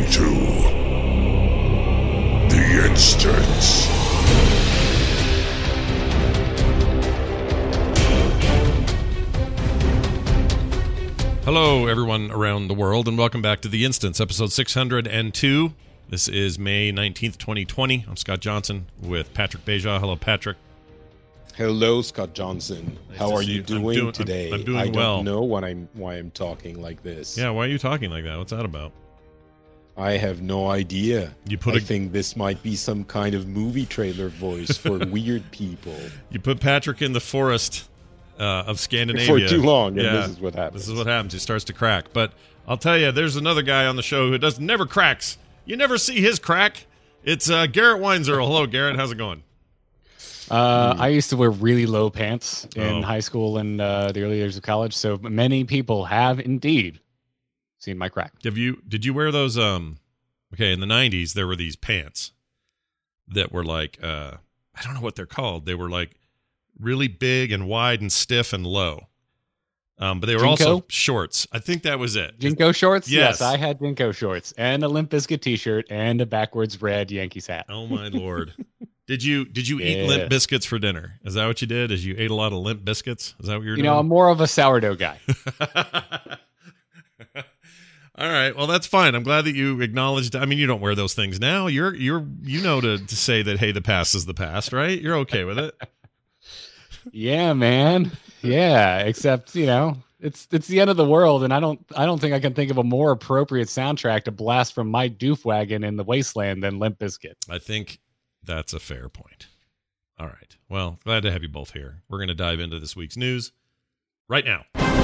to The Instance. Hello, everyone around the world, and welcome back to The Instance, episode 602. This is May 19th, 2020. I'm Scott Johnson with Patrick Beja. Hello, Patrick. Hello, Scott Johnson. Nice How to are see you you. doing today? I'm doing I well. don't know why I'm talking like this. Yeah, why are you talking like that? What's that about? I have no idea. I think this might be some kind of movie trailer voice for weird people. You put Patrick in the forest of Scandinavia For too long, and yeah, this is what happens. This is what happens. He starts to crack. But I'll tell you, there's another guy on the show who never cracks. You never see his crack. It's Garrett Weinzierl. Hello, Garrett. How's it going? I used to wear really low pants in high school and the early years of college, so many people have indeed seen my crack. Did you wear those? Okay, in the 90s, there were these pants that were like, I don't know what they're called. They were like really big and wide and stiff and low. But they were also shorts. I think that was it. Jinko shorts? Yes. I had Jinko shorts and a Limp Bizkit t-shirt and a backwards red Yankees hat. Oh my Lord. Did you eat Limp Biscuits for dinner? Is that what you did? You ate a lot of Limp Biscuits? Is that what you were doing? I'm more of a sourdough guy. All right. Well, that's fine. I'm glad that you acknowledged. I mean, you don't wear those things now. You're to say that, hey, the past is the past, right? You're okay with it. Yeah, man. Yeah, except, it's the end of the world, and I don't think I can think of a more appropriate soundtrack to blast from my doof wagon in the wasteland than Limp Bizkit. I think that's a fair point. All right. Well, glad to have you both here. We're going to dive into this week's news right now.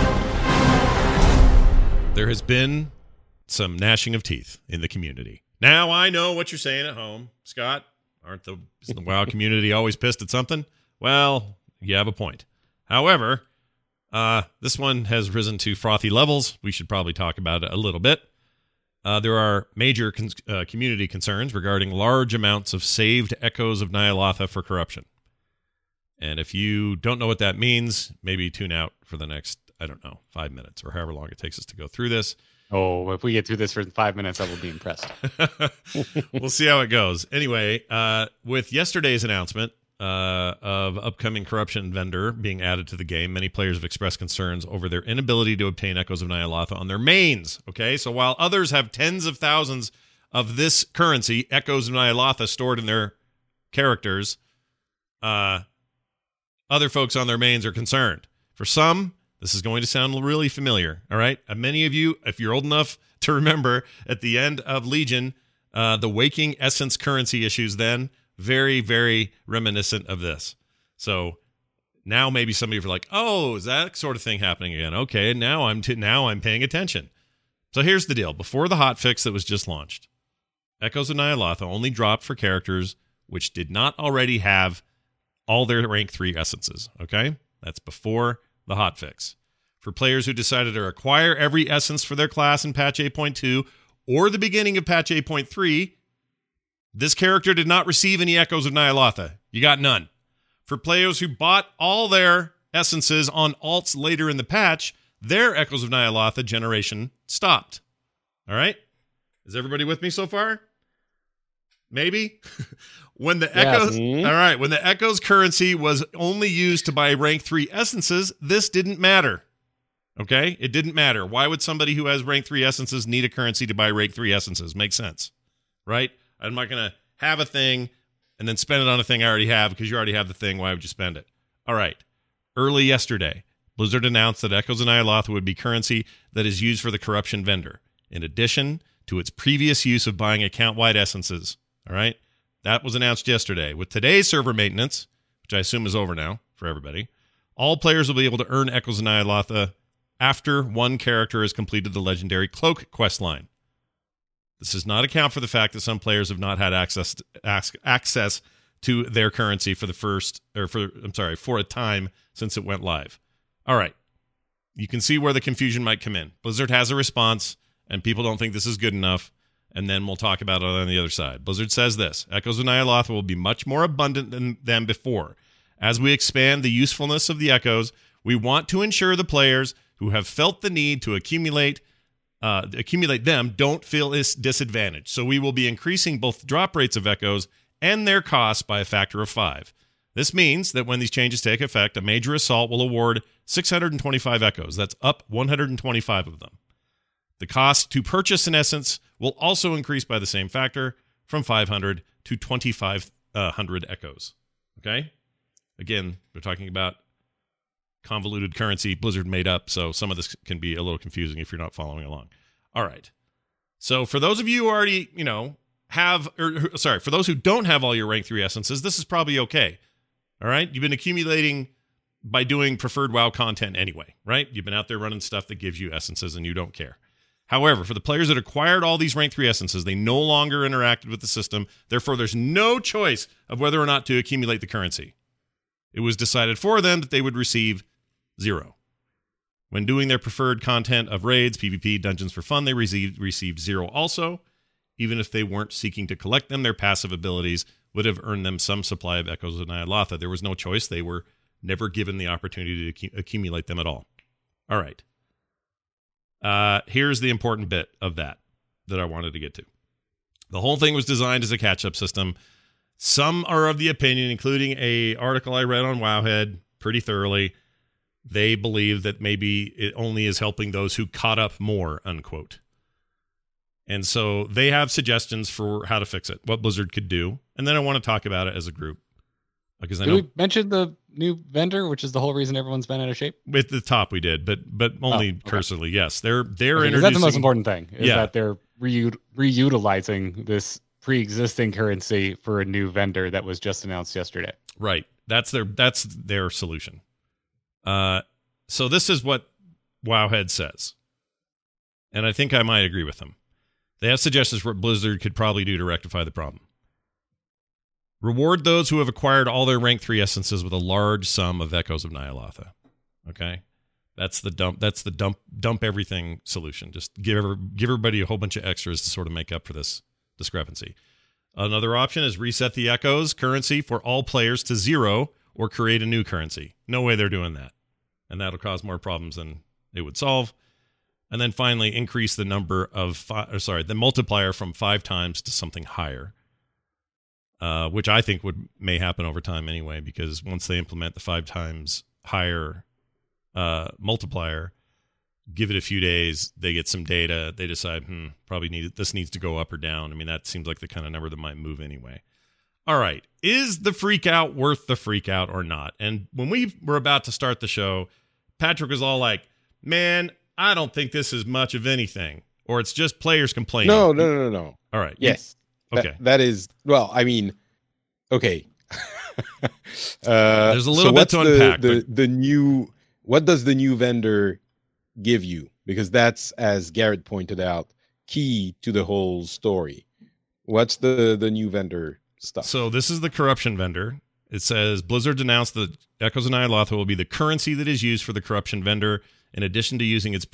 There has been some gnashing of teeth in the community. Now, I know what you're saying at home. Scott, isn't the WoW community always pissed at something? Well, you have a point. However, this one has risen to frothy levels. We should probably talk about it a little bit. There are major community concerns regarding large amounts of saved Echoes of Ny'alotha for corruption. And if you don't know what that means, maybe tune out for the next, 5 minutes or however long it takes us to go through this. Oh, if we get through this for 5 minutes, I will be impressed. We'll see how it goes. Anyway, with yesterday's announcement of upcoming corruption vendor being added to the game, many players have expressed concerns over their inability to obtain Echoes of Ny'alotha on their mains. Okay, so while others have tens of thousands of this currency, Echoes of Ny'alotha, stored in their characters, other folks on their mains are concerned. For some, this is going to sound really familiar, all right? Many of you, if you're old enough to remember, at the end of Legion, the Waking Essence currency issues then, very, very reminiscent of this. So now maybe some of you are like, oh, is that sort of thing happening again? Okay, now I'm paying attention. So here's the deal. Before the hotfix that was just launched, Echoes of Ny'alotha only dropped for characters which did not already have all their rank 3 essences, okay? That's before the hotfix. For players who decided to acquire every essence for their class in patch 8.2 or the beginning of patch 8.3, this character did not receive any Echoes of Ny'alotha. You got none. For players who bought all their essences on alts later in the patch, their Echoes of Ny'alotha generation stopped. All right? Is everybody with me so far? Maybe? When the Echoes, all right, when the Echoes currency was only used to buy rank 3 essences, this didn't matter. Okay? It didn't matter. Why would somebody who has rank 3 essences need a currency to buy rank 3 essences? Makes sense. Right? I'm not going to have a thing and then spend it on a thing I already have because you already have the thing. Why would you spend it? All right. Early yesterday, Blizzard announced that Echoes of Ny'alotha would be currency that is used for the corruption vendor, in addition to its previous use of buying account-wide essences. All right? That was announced yesterday. With today's server maintenance, which I assume is over now for everybody, all players will be able to earn Echoes of Ny'alotha after one character has completed the legendary Cloak questline. This does not account for the fact that some players have not had access to their currency for a time since it went live. All right. You can see where the confusion might come in. Blizzard has a response, and people don't think this is good enough, and then we'll talk about it on the other side. Blizzard says this: Echoes of Ny'alotha will be much more abundant than before. As we expand the usefulness of the Echoes, we want to ensure the players who have felt the need to accumulate accumulate them don't feel this disadvantage. So we will be increasing both drop rates of echoes and their costs by a factor of 5. This means that when these changes take effect, a major assault will award 625 echoes. That's up 125 of them. The cost to purchase an essence will also increase by the same factor from 500 to 2,500 echoes. Okay? Again, we're talking about convoluted currency Blizzard made up, so some of this can be a little confusing if you're not following along. All right. So for those of you who already, for those who don't have all your rank 3 essences, this is probably okay. All right? You've been accumulating by doing preferred WoW content anyway, right? You've been out there running stuff that gives you essences and you don't care. However, for the players that acquired all these rank 3 essences, they no longer interacted with the system. Therefore, there's no choice of whether or not to accumulate the currency. It was decided for them that they would receive 0. When doing their preferred content of raids, PvP, dungeons for fun, they received 0 also. Even if they weren't seeking to collect them, their passive abilities would have earned them some supply of Echoes of Ny'alotha. There was no choice. They were never given the opportunity to accumulate them at all. All right. Here's the important bit of that I wanted to get to. The whole thing was designed as a catch-up system. Some are of the opinion, including a article I read on Wowhead pretty thoroughly, they believe that maybe it only is helping those who caught up more, unquote. And so they have suggestions for how to fix it, what Blizzard could do. And then I want to talk about it as a group. Because I know we mentioned the new vendor, which is the whole reason everyone's been out of shape? At the top we did, but only cursorily, yes. They're introducing... That's the most important thing, is that they're reutilizing this pre-existing currency for a new vendor that was just announced yesterday. Right. That's their solution. So this is what Wowhead says. And I think I might agree with them. They have suggestions for what Blizzard could probably do to rectify the problem. Reward those who have acquired all their rank 3 essences with a large sum of Echoes of Ny'alotha. Okay? That's the dump everything solution. Just give everybody a whole bunch of extras to sort of make up for this discrepancy. Another option is reset the Echoes currency for all players to 0 or create a new currency. No way they're doing that. And that'll cause more problems than it would solve. And then finally, increase the number of the multiplier from 5 times to something higher, which I think may happen over time anyway, because once they implement the 5 times higher multiplier, give it a few days, they get some data, they decide, this needs to go up or down. I mean, that seems like the kind of number that might move anyway. All right, is the freak out worth the freak out or not? And when we were about to start the show, Patrick was all like, man, I don't think this is much of anything, or it's just players complaining. No. All right. Yes. Okay. That is, well, I mean, okay. There's a little bit to unpack. What does the new vendor give you? Because that's, as Garrett pointed out, key to the whole story. What's the new vendor stuff? So this is the corruption vendor. It says Blizzard announced that Echoes of Ny'alotha will be the currency that is used for the corruption vendor, in addition to its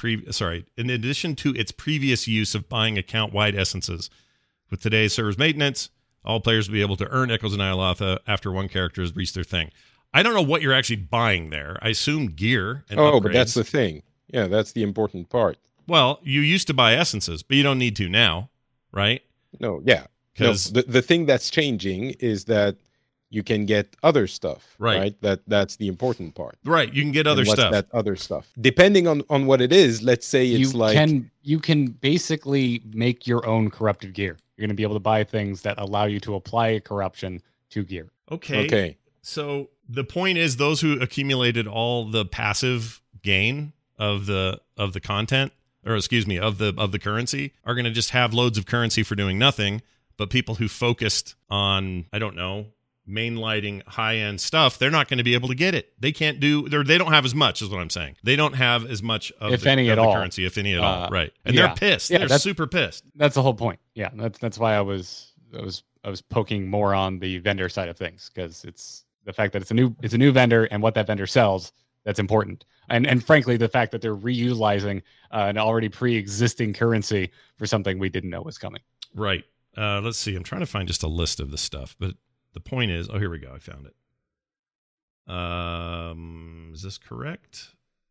previous use of buying account-wide essences. With today's server's maintenance, all players will be able to earn Echoes of Ny'alotha after one character has reached their thing. I don't know what you're actually buying there. I assume gear and upgrades. But that's the thing. Yeah, that's the important part. Well, you used to buy essences, but you don't need to now, right? No, yeah. Because the thing that's changing is that you can get other stuff, right? That's the important part. Right, you can get other stuff. That other stuff? Depending on what it is, let's say you can basically make your own corrupted gear. You're going to be able to buy things that allow you to apply corruption to gear. Okay. So the point is, those who accumulated all the passive gain of the content, or excuse me, of the currency, are going to just have loads of currency for doing nothing. But people who focused on, I don't know, mainlighting high-end stuff, they're not going to be able to get it. They can't they don't have as much, is what I'm saying. They don't have as much of the currency, if any at all. Right. And they're pissed. Yeah, they're super pissed. That's the whole point. Yeah, that's why I was poking more on the vendor side of things, because it's the fact that it's a new vendor, and what that vendor sells, that's important. And frankly, the fact that they're reutilizing an already pre-existing currency for something we didn't know was coming. Right. Let's see. I'm trying to find just a list of the stuff, but the point is, here we go. I found it. Is this correct?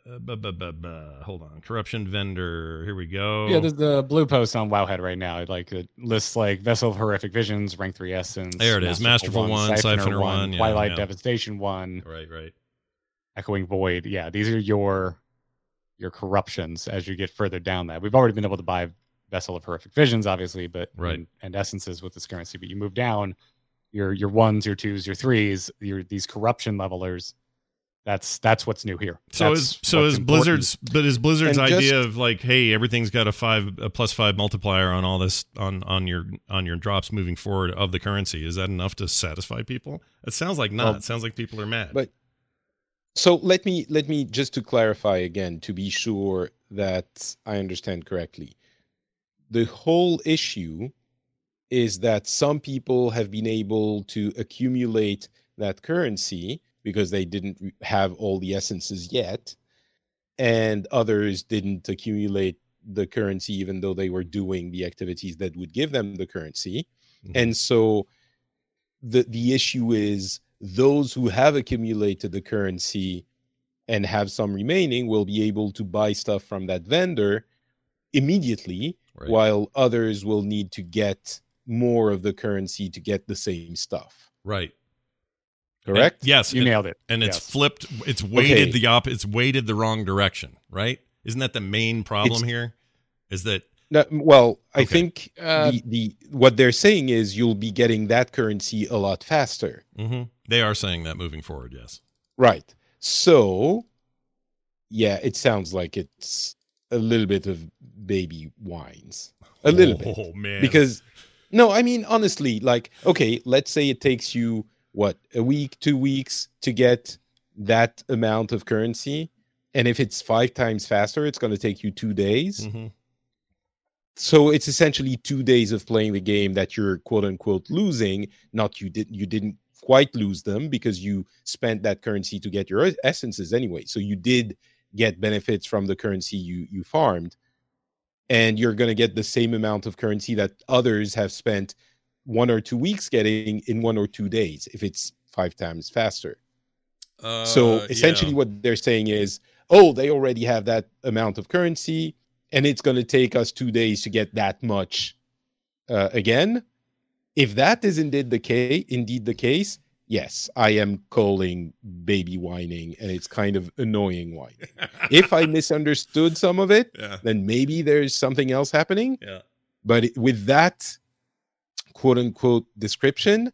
Hold on. Corruption vendor. Here we go. Yeah, there's the blue post on Wowhead right now. It lists like Vessel of Horrific Visions, rank 3 Essence. There it is. Masterful 1, Siphoner 1. Twilight Devastation 1. Right. Echoing Void. Yeah, these are your corruptions as you get further down that. We've already been able to buy Vessel of Horrific Visions, obviously, but and Essences with this currency. But you move down your 1s, your 2s, your 3s, these corruption levelers. That's what's new here. So is Blizzard's idea of like, hey, everything's got a +5 multiplier on all this on your drops moving forward of the currency. Is that enough to satisfy people? It sounds like not. It sounds like people are mad. But so let me just to clarify again, to be sure that I understand correctly. The whole issue is that some people have been able to accumulate that currency because they didn't have all the essences yet, and others didn't accumulate the currency even though they were doing the activities that would give them the currency. Mm-hmm. And so the issue is those who have accumulated the currency and have some remaining will be able to buy stuff from that vendor immediately, while others will need to get more of the currency to get the same stuff. Right. Correct? Yes, you nailed it. And it's flipped. It's weighted It's weighted the wrong direction. Right? Isn't that the main problem here? Is that? No, well, I think the what they're saying is you'll be getting that currency a lot faster. Mm-hmm. They are saying that moving forward. Yes. Right. So, yeah, it sounds like it's a little bit of baby wines. A little bit. Oh man. Because no, I mean honestly, like, okay, let's say it takes you a week, 2 weeks to get that amount of currency. And if it's 5 times faster, it's going to take you 2 days. Mm-hmm. So it's essentially 2 days of playing the game that you're quote unquote losing. Not you didn't quite lose them because you spent that currency to get your essences anyway. So you did get benefits from the currency you farmed. And you're going to get the same amount of currency that others have spent 1 or 2 weeks getting in 1 or 2 days if it's 5 times faster. So essentially what they're saying is, they already have that amount of currency and it's going to take us 2 days to get that much again. If that is indeed the case, yes, I am calling baby whining, and it's kind of annoying whining. If I misunderstood some of it, then maybe there's something else happening. Yeah. But with that quote-unquote description,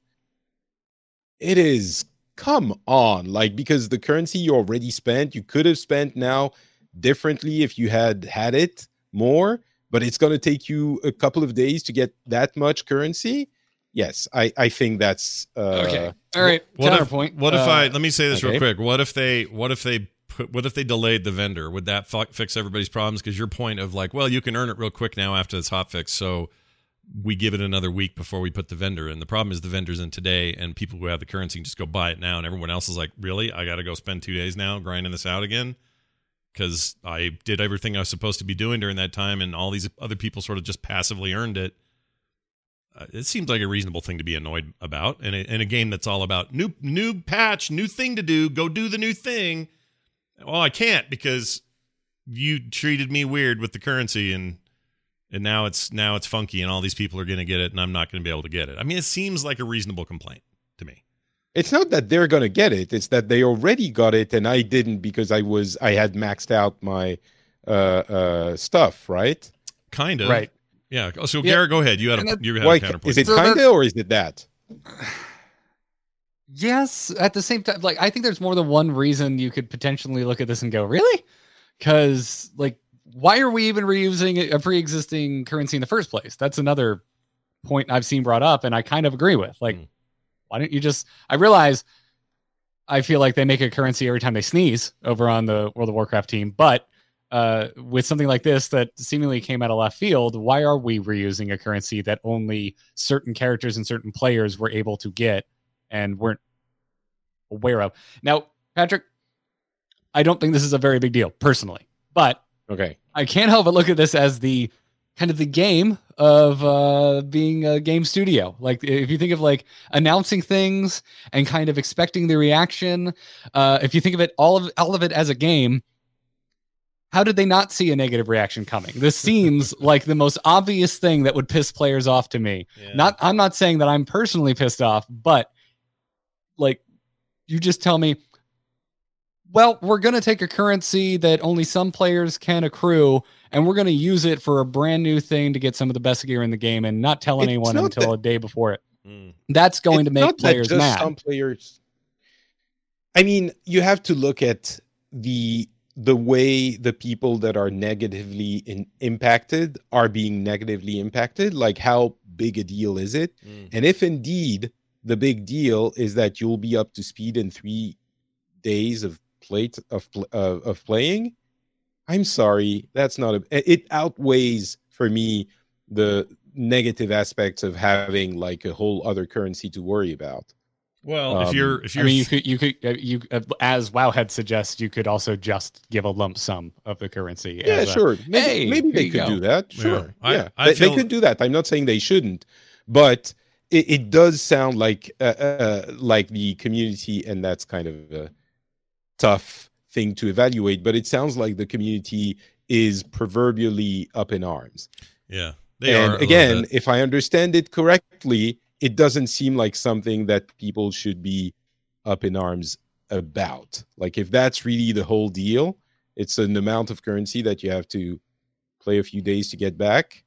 it is, come on. Like, because the currency you already spent, you could have spent now differently if you had it more, but it's going to take you a couple of days to get that much currency. Yes, I think that's okay. All right. Counterpoint. Let me say this real quick. What if they delayed the vendor? Would that fix everybody's problems? Because your point of like, well, you can earn it real quick now after this hotfix, so we give it another week before we put the vendor in. The problem is the vendor's in today, and people who have the currency can just go buy it now, and everyone else is like, really? I got to go spend 2 days now grinding this out again? Because I did everything I was supposed to be doing during that time, and all these other people sort of just passively earned it. It seems like a reasonable thing to be annoyed about. In a game that's all about new patch, new thing to do, go do the new thing. Well, I can't because you treated me weird with the currency, and now it's funky, and all these people are going to get it, and I'm not going to be able to get it. I mean, it seems like a reasonable complaint to me. It's not that they're going to get it; it's that they already got it, and I didn't because I had maxed out my stuff, right? Kind of, right. Yeah. So, Garrett, go ahead. You had a counterpoint. Is it kind of, or is it that? Yes. At the same time, like, I think there's more than one reason you could potentially look at this and go, really? Because, like, why are we even reusing a pre-existing currency in the first place? That's another point I've seen brought up, and I kind of agree with. Like, why don't you just... I realize I feel like they make a currency every time they sneeze over on the World of Warcraft team, but with something like this that seemingly came out of left field, why are we reusing a currency that only certain characters and certain players were able to get and weren't aware of? Now, Patrick, I don't think this is a very big deal personally, but okay, I can't help but look at this as the kind of the game of being a game studio. Like, if you think of like announcing things and kind of expecting the reaction, if you think of it all of it as a game, how did they not see a negative reaction coming? This seems like the most obvious thing that would piss players off to me. Yeah. I'm not saying that I'm personally pissed off, but like, you just tell me, well, we're going to take a currency that only some players can accrue, and we're going to use it for a brand new thing to get some of the best gear in the game and not tell anyone until a day before it. That's going to make players mad. Some players. I mean, you have to look at the way the people that are negatively impacted are being negatively impacted. Like, how big a deal is it? And if indeed the big deal is that you'll be up to speed in 3 days of playing, I'm sorry, that's not it outweighs for me the negative aspects of having like a whole other currency to worry about. Well, if you're, I mean, you could, as Wowhead suggests, you could also just give a lump sum of the currency. Yeah, sure. Maybe they could do that. Sure. Yeah, they could do that. I'm not saying they shouldn't, but it does sound like the community, and that's kind of a tough thing to evaluate. But it sounds like the community is proverbially up in arms. Yeah, they are. Again, if I understand it correctly, it doesn't seem like something that people should be up in arms about. Like, if that's really the whole deal, it's an amount of currency that you have to play a few days to get back.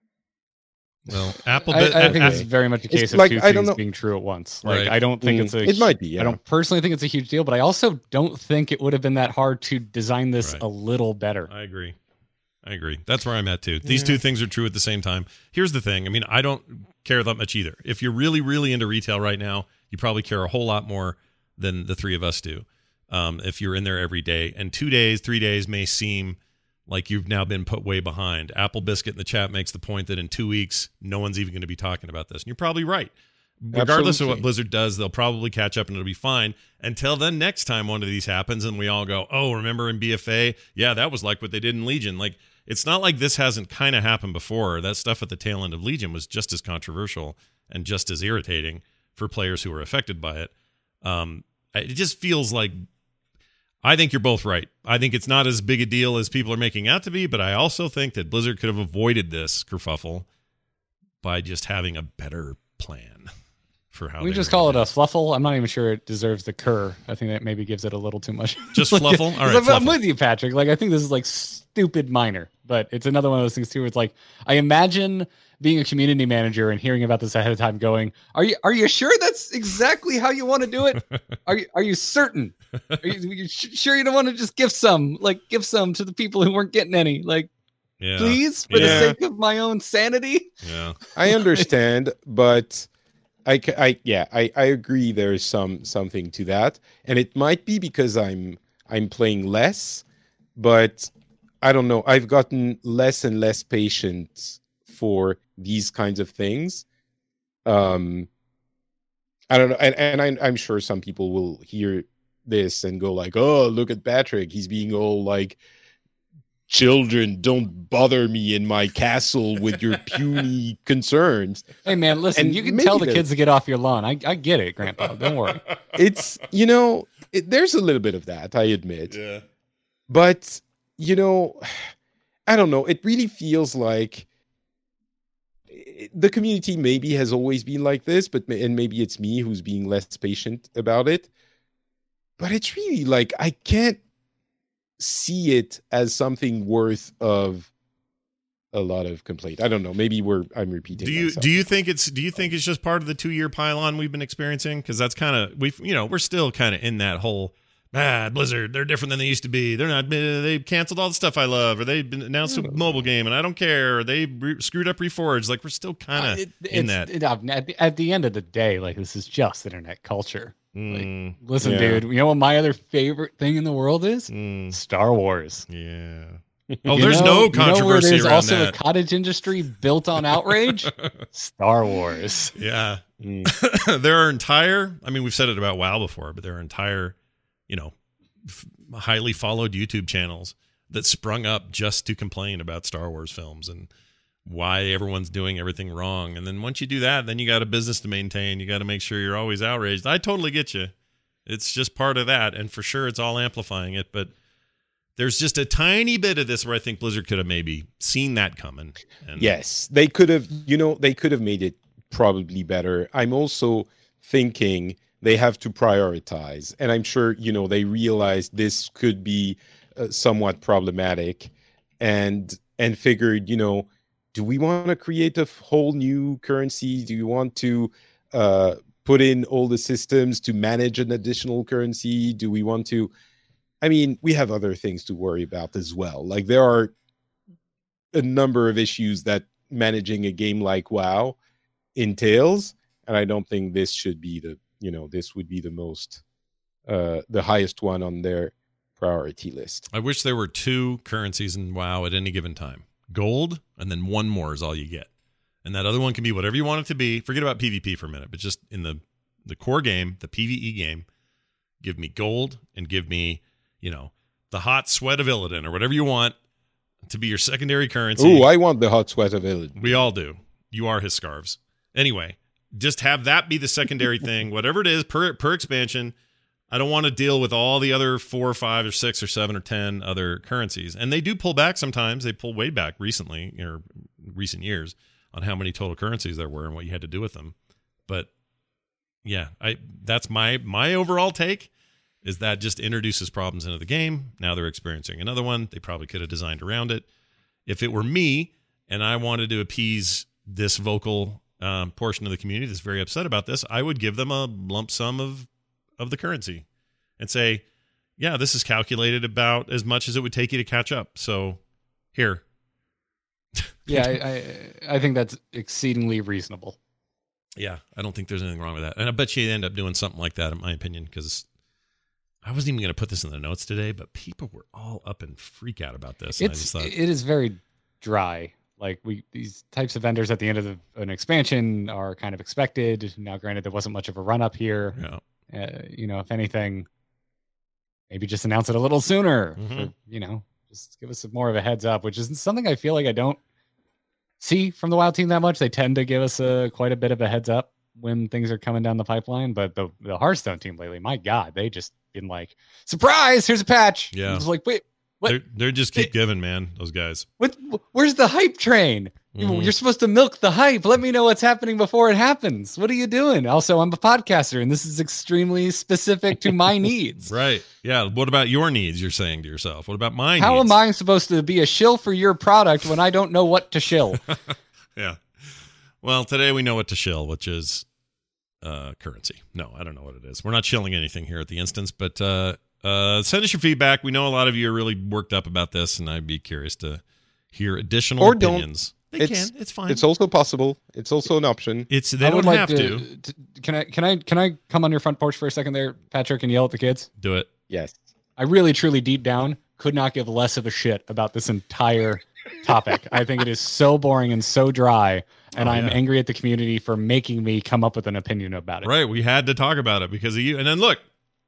Well, Apple. I think it's very much a case of two things being true at once. Like, right. I don't think it might be. Yeah. I don't personally think it's a huge deal, but I also don't think it would have been that hard to design this a little better. I agree. That's where I'm at too. These two things are true at the same time. Here's the thing. I mean, I don't care that much either. If you're really, really into retail right now, you probably care a whole lot more than the three of us do. If you're in there every day, and 2 days, 3 days may seem like you've now been put way behind. Apple Biscuit in the chat makes the point that in 2 weeks, no one's even going to be talking about this. And you're probably right. Regardless of what Blizzard does, they'll probably catch up and it'll be fine. Until then, next time one of these happens and we all go, oh, remember in BFA? Yeah, that was like what they did in Legion. Like, it's not like this hasn't kind of happened before. That stuff at the tail end of Legion was just as controversial and just as irritating for players who were affected by it. It just feels like, I think you're both right. I think it's not as big a deal as people are making out to be, but I also think that Blizzard could have avoided this kerfuffle by just having a better plan for how we just call it a fluffle. I'm not even sure it deserves the cur. I think that maybe gives it a little too much. Just fluffle? All right, I'm with you, Patrick. Like, I think this is like stupid minor, but it's another one of those things too where it's like, I imagine being a community manager and hearing about this ahead of time going, are you sure that's exactly how you want to do it? Are you certain? Are you sure you don't want to just give some to the people who weren't getting any? Like, please, for the sake of my own sanity. Yeah, I understand, but I agree. There's something to that, and it might be because I'm playing less, but I don't know. I've gotten less and less patient for these kinds of things. I don't know, and I'm sure some people will hear this and go like, "Oh, look at Patrick. He's being all like, children, don't bother me in my castle with your puny concerns." Hey, man, listen, and you can tell the kids to get off your lawn. I get it, Grandpa. Don't worry. It's, there's a little bit of that, I admit. Yeah. But, I don't know. It really feels like the community maybe has always been like this, and maybe it's me who's being less patient about it. But it's really like, I can't see it as something worth of a lot of complaint. I don't know. Maybe I'm repeating myself. Do you think it's just part of the 2-year pylon we've been experiencing? Because that's kind of, we're still kind of in that whole Blizzard, they're different than they used to be. They're not. They canceled all the stuff I love, or they've announced a mobile game and I don't care. Or they screwed up Reforged. Like, we're still kind of in that. At the end of the day, like, this is just internet culture. Like, listen, dude. You know what my other favorite thing in the world is? Star Wars. Yeah. Oh, there's no controversy there's around also that. A cottage industry built on outrage. Star Wars. Yeah. There are entire. I mean, we've said it about WoW before, but there are entire, highly followed YouTube channels that sprung up just to complain about Star Wars films and why everyone's doing everything wrong. And then once you do that, then you got a business to maintain. You got to make sure you're always outraged. I totally get you. It's just part of that. And for sure, it's all amplifying it. But there's just a tiny bit of this where I think Blizzard could have maybe seen that coming. And Yes, they could have, they could have made it probably better. I'm also thinking they have to prioritize. And I'm sure, they realized this could be somewhat problematic and figured, do we want to create a whole new currency? Do you want to put in all the systems to manage an additional currency? Do we want to... I mean, we have other things to worry about as well. Like, there are a number of issues that managing a game like WoW entails, and I don't think this should be this would be the most, the highest one on their priority list. I wish there were 2 currencies in WoW at any given time. Gold, and then one more is all you get. And that other one can be whatever you want it to be. Forget about PvP for a minute, but just in the core game, the PvE game, give me gold and give me, the hot sweat of Illidan or whatever you want to be your secondary currency. Ooh, I want the hot sweat of Illidan. We all do. You are his scarves. Anyway, just have that be the secondary thing, whatever it is per expansion. I don't want to deal with all the other 4 or 5 or 6 or 7 or 10 other currencies. And they do pull back sometimes. They pull way back recently, or recent years, on how many total currencies there were and what you had to do with them. But yeah, that's my overall take, is that just introduces problems into the game. Now they're experiencing another one. They probably could have designed around it. If it were me and I wanted to appease this vocal portion of the community that's very upset about this, I would give them a lump sum of the currency and say, yeah, this is calculated about as much as it would take you to catch up. So here. Yeah, I think that's exceedingly reasonable. Yeah, I don't think there's anything wrong with that. And I bet you end up doing something like that, in my opinion, because I wasn't even going to put this in the notes today, but people were all up and freak out about this. And I just thought, it is very dry. Like, these types of vendors at the end of an expansion are kind of expected. Now, granted, there wasn't much of a run up here. yeah. If anything, maybe just announce it a little sooner. Mhm. Just give us more of a heads up, which is something I feel like I don't see from the WoW team that much. They tend to give us quite a bit of a heads up when things are coming down the pipeline. But the Hearthstone team lately, my God, they just been like, surprise, here's a patch. Yeah. It's like, wait, what? They're just keep giving, man, those guys. Where's the hype train? Mhm. You're supposed to milk the hype. Let me know what's happening before it happens. What are you doing? Also, I'm a podcaster, and this is extremely specific to my needs. Right. Yeah. What about your needs, you're saying to yourself? What about my How needs? am I supposed to be a shill for your product when I don't know what to shill? Yeah. Well, today we know what to shill, which is currency. No, I don't know what it is. We're not shilling anything here at the instance, but send us your feedback. We know a lot of you are really worked up about this, and I'd be curious to hear additional Or don't. opinions. They can. It's fine. It's also possible. It's also an option. They I don't would like have to. Can I come on your front porch for a second there, Patrick, and yell at the kids? Do it. Yes. I really, truly, deep down, could not give less of a shit about this entire topic. I think it is so boring and so dry, and I'm angry at the community for making me come up with an opinion about it. Right. We had to talk about it because of you. And then look.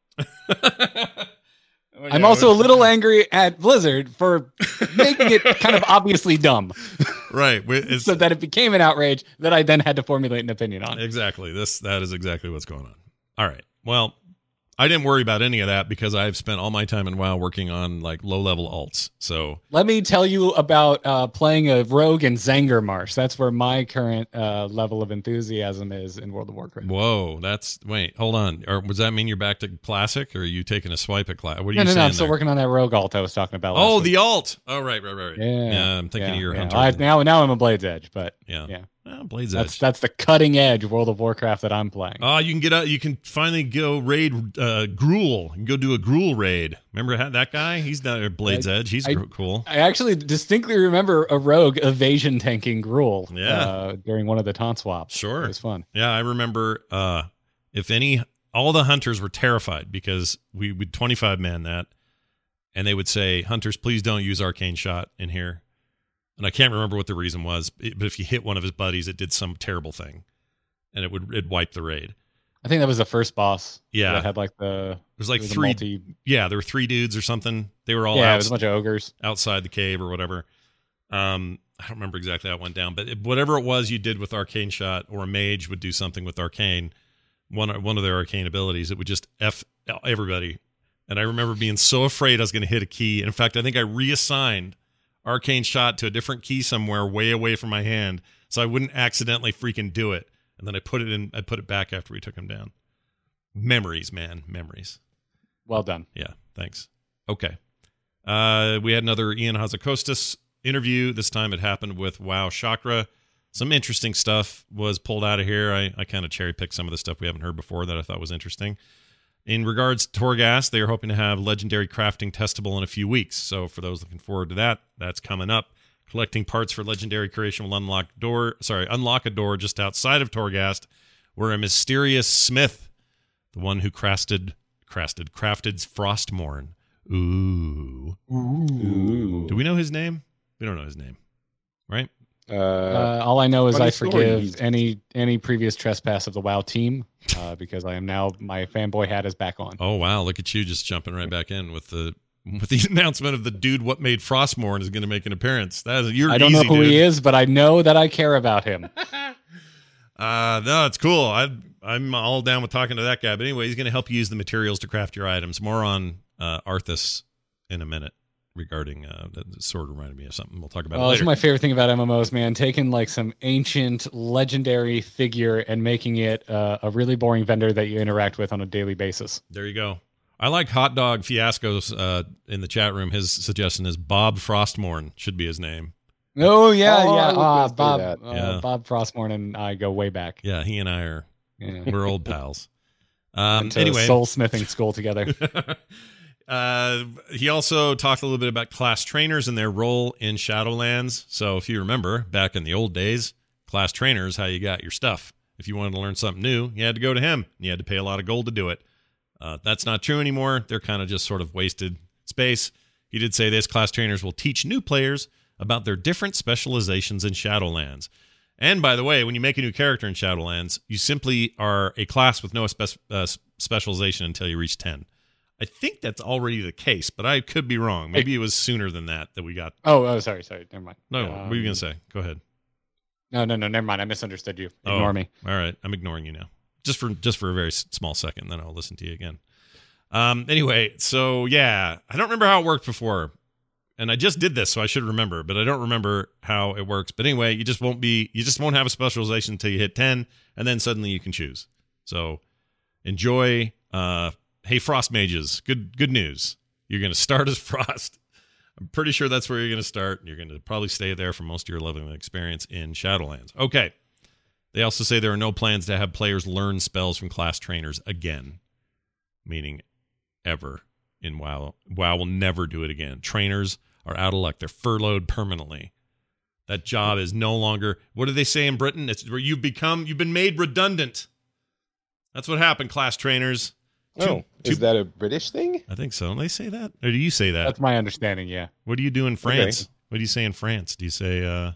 I'm also a little angry at Blizzard for making it kind of obviously dumb. Right. So that it became an outrage that I then had to formulate an opinion on. Exactly. That is exactly what's going on. All right. Well, I didn't worry about any of that because I've spent all my time in WoW working on like low-level alts. So let me tell you about playing a rogue in Zangarmarsh. That's where my current level of enthusiasm is in World of Warcraft. Whoa, wait, hold on. Or does that mean you're back to classic, or are you taking a swipe at classic? What are you saying? No, I'm still there? working on that rogue alt I was talking about. Last week. The alt. Oh, right. Yeah, I'm thinking of your yeah. hunter. Now I'm a Blade's Edge, but yeah. Well, Blade's Edge. Edge. That's the cutting edge World of Warcraft that I'm playing. Oh, you can get out. You can finally go raid Gruul. You can go do a Gruul raid. Remember that guy? He's down at Blade's Edge. He's cool. I actually distinctly remember a rogue evasion tanking Gruul. Yeah. During one of the taunt swaps. Sure, it was fun. Yeah, I remember. All the hunters were terrified because we would 25 man that, and they would say, "Hunters, please don't use arcane shot in here." And I can't remember what the reason was, but if you hit one of his buddies, it did some terrible thing, and it'd wipe the raid. I think that was the first boss. Yeah, that had like there was three. Yeah, there were 3 dudes or something. They were all it was a bunch of ogres outside the cave or whatever. I don't remember exactly how it went down, but whatever it was you did with arcane shot, or a mage would do something with arcane, one of their arcane abilities, it would just F everybody, And I remember being so afraid I was going to hit a key. In fact, I think I reassigned Arcane Shot to a different key somewhere way away from my hand so I wouldn't accidentally freaking do it. And then I put it back after we took him down. Memories, man. Memories. Well done. Yeah, thanks. Okay. We had another Ian Hazakostas interview. This time it happened with WoW Chakra. Some interesting stuff was pulled out of here. I kind of cherry-picked some of the stuff we haven't heard before that I thought was interesting. In regards to Torghast, they are hoping to have legendary crafting testable in a few weeks. So for those looking forward to that, that's coming up. Collecting parts for legendary creation will unlock a door just outside of Torghast, where a mysterious smith, the one who crafted Frostmourne. Ooh. Do we know his name? We don't know his name, right? All I know is I story. forgive any previous trespass of the WoW team because I am now, my fanboy hat is back on. Oh wow! Look at you just jumping right back in with the announcement of the dude what made Frostmourne is going to make an appearance. I don't know who he is, but I know that I care about him. No, it's cool. I'm all down with talking to that guy. But anyway, he's going to help you use the materials to craft your items. More on Arthas in a minute. Regarding that sort of reminded me of something. We'll talk about it later. That's my favorite thing about MMOs, man. Taking like some ancient legendary figure and making it a really boring vendor that you interact with on a daily basis. There you go. I like Hot Dog Fiascos in the chat room. His suggestion is Bob Frostmourne should be his name. Oh yeah, Oh, yeah. I was gonna say Bob, that. Yeah. Bob Frostmourne and I go way back. Yeah, he and I are we're old pals. Went to Anyway, soulsmithing school together. he also talked a little bit about class trainers and their role in Shadowlands. So if you remember, back in the old days, class trainers, how you got your stuff. If you wanted to learn something new, you had to go to him. You had to pay a lot of gold to do it. That's not true anymore. They're kind of just sort of wasted space. He did say this: class trainers will teach new players about their different specializations in Shadowlands. And by the way, when you make a new character in Shadowlands, you simply are a class with no specialization until you reach 10. I think that's already the case, but I could be wrong. Maybe it was sooner than that we got. Oh, sorry. Never mind. No, what were you going to say? Go ahead. No, never mind. I misunderstood you. Ignore me. All right, I'm ignoring you now. Just for a very small second, then I'll listen to you again. Anyway, so yeah, I don't remember how it worked before, and I just did this, so I should remember, but I don't remember how it works. But anyway, you just won't have a specialization until you hit 10, and then suddenly you can choose. So enjoy. Hey, Frost Mages, good news. You're going to start as Frost. I'm pretty sure that's where you're going to start. You're going to probably stay there for most of your leveling experience in Shadowlands. Okay. They also say there are no plans to have players learn spells from class trainers again, meaning ever in WoW. WoW will never do it again. Trainers are out of luck. They're furloughed permanently. That job is no longer, what do they say in Britain? It's where you've been made redundant. That's what happened, class trainers. Is that a British thing? I think so. Don't they say that? Or do you say that? That's my understanding, yeah. What do you do in France? Okay. What do you say in France? Do you say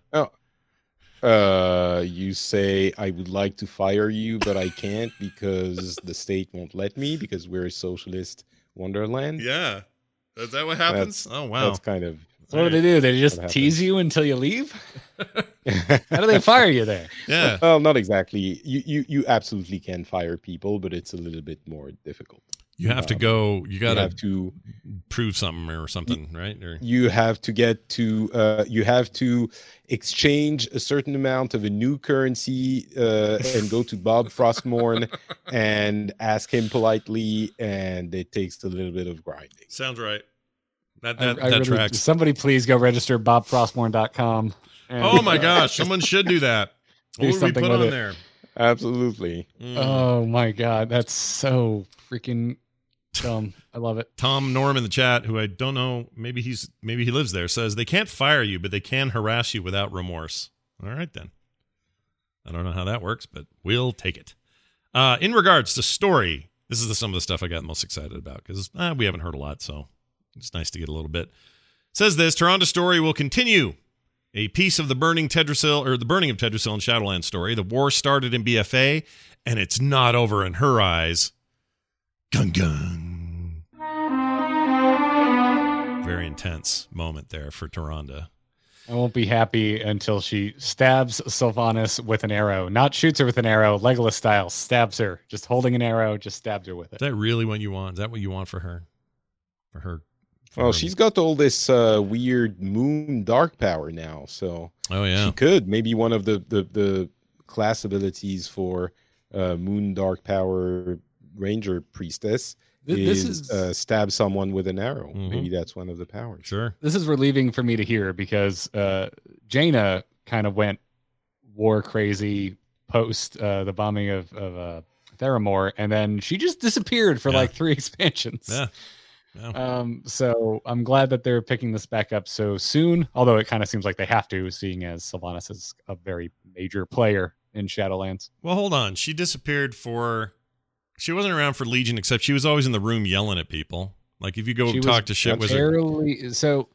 You say, I would like to fire you, but I can't because the state won't let me because we're a socialist wonderland? yeah. Is that what happens? Oh wow. That's kind of... So what do they do? They just What tease you until you leave? How do they fire you there? Yeah. Well, not exactly. You absolutely can fire people, but it's a little bit more difficult. You have to go. You got You have to prove something or something, right? Or you have to get to you have to exchange a certain amount of a new currency and go to Bob Frostmourne and ask him politely, and it takes a little bit of grinding. sounds right. That I really- tracks. Somebody please go register bobfrostmourne.com. and- Oh my gosh! Someone should do that. Do What would we something put with on it. there? Absolutely. Oh my god, that's so freaking dumb. I love it. Tom Norm in the chat, who I don't know, maybe he lives there, says they can't fire you, but they can harass you without remorse. All right then. I don't know how that works, but we'll take it. In regards to story, this is some of the stuff I got most excited about because we haven't heard a lot, so it's nice to get a little bit. Says this: Toronto story will continue. A piece of the burning of Tedrasil in Shadowlands story. The war started in BFA, and it's not over in her eyes. Gun gun. Very intense moment there for Tyrande. I won't be happy until she stabs Sylvanas with an arrow. Not shoots her with an arrow, Legolas style. Stabs her. Just holding an arrow, just stabs her with it. Is that really what you want? Is that what you want for her? for her. Well, she's got all this weird moon dark power now, so yeah, she could maybe one of the class abilities for moon dark power ranger priestess is stab someone with an arrow. Mhm. Maybe that's one of the powers. Sure. This is relieving for me to hear because Jaina kind of went war crazy post the bombing of Theramore, and then she just disappeared for like 3 expansions. Yeah. So I'm glad that they're picking this back up so soon, although it kind of seems like they have to, seeing as Sylvanas is a very major player in Shadowlands. Well, hold on. She disappeared she wasn't around for Legion, except she was always in the room yelling at people. Like if you go talk to Shit Wizard. So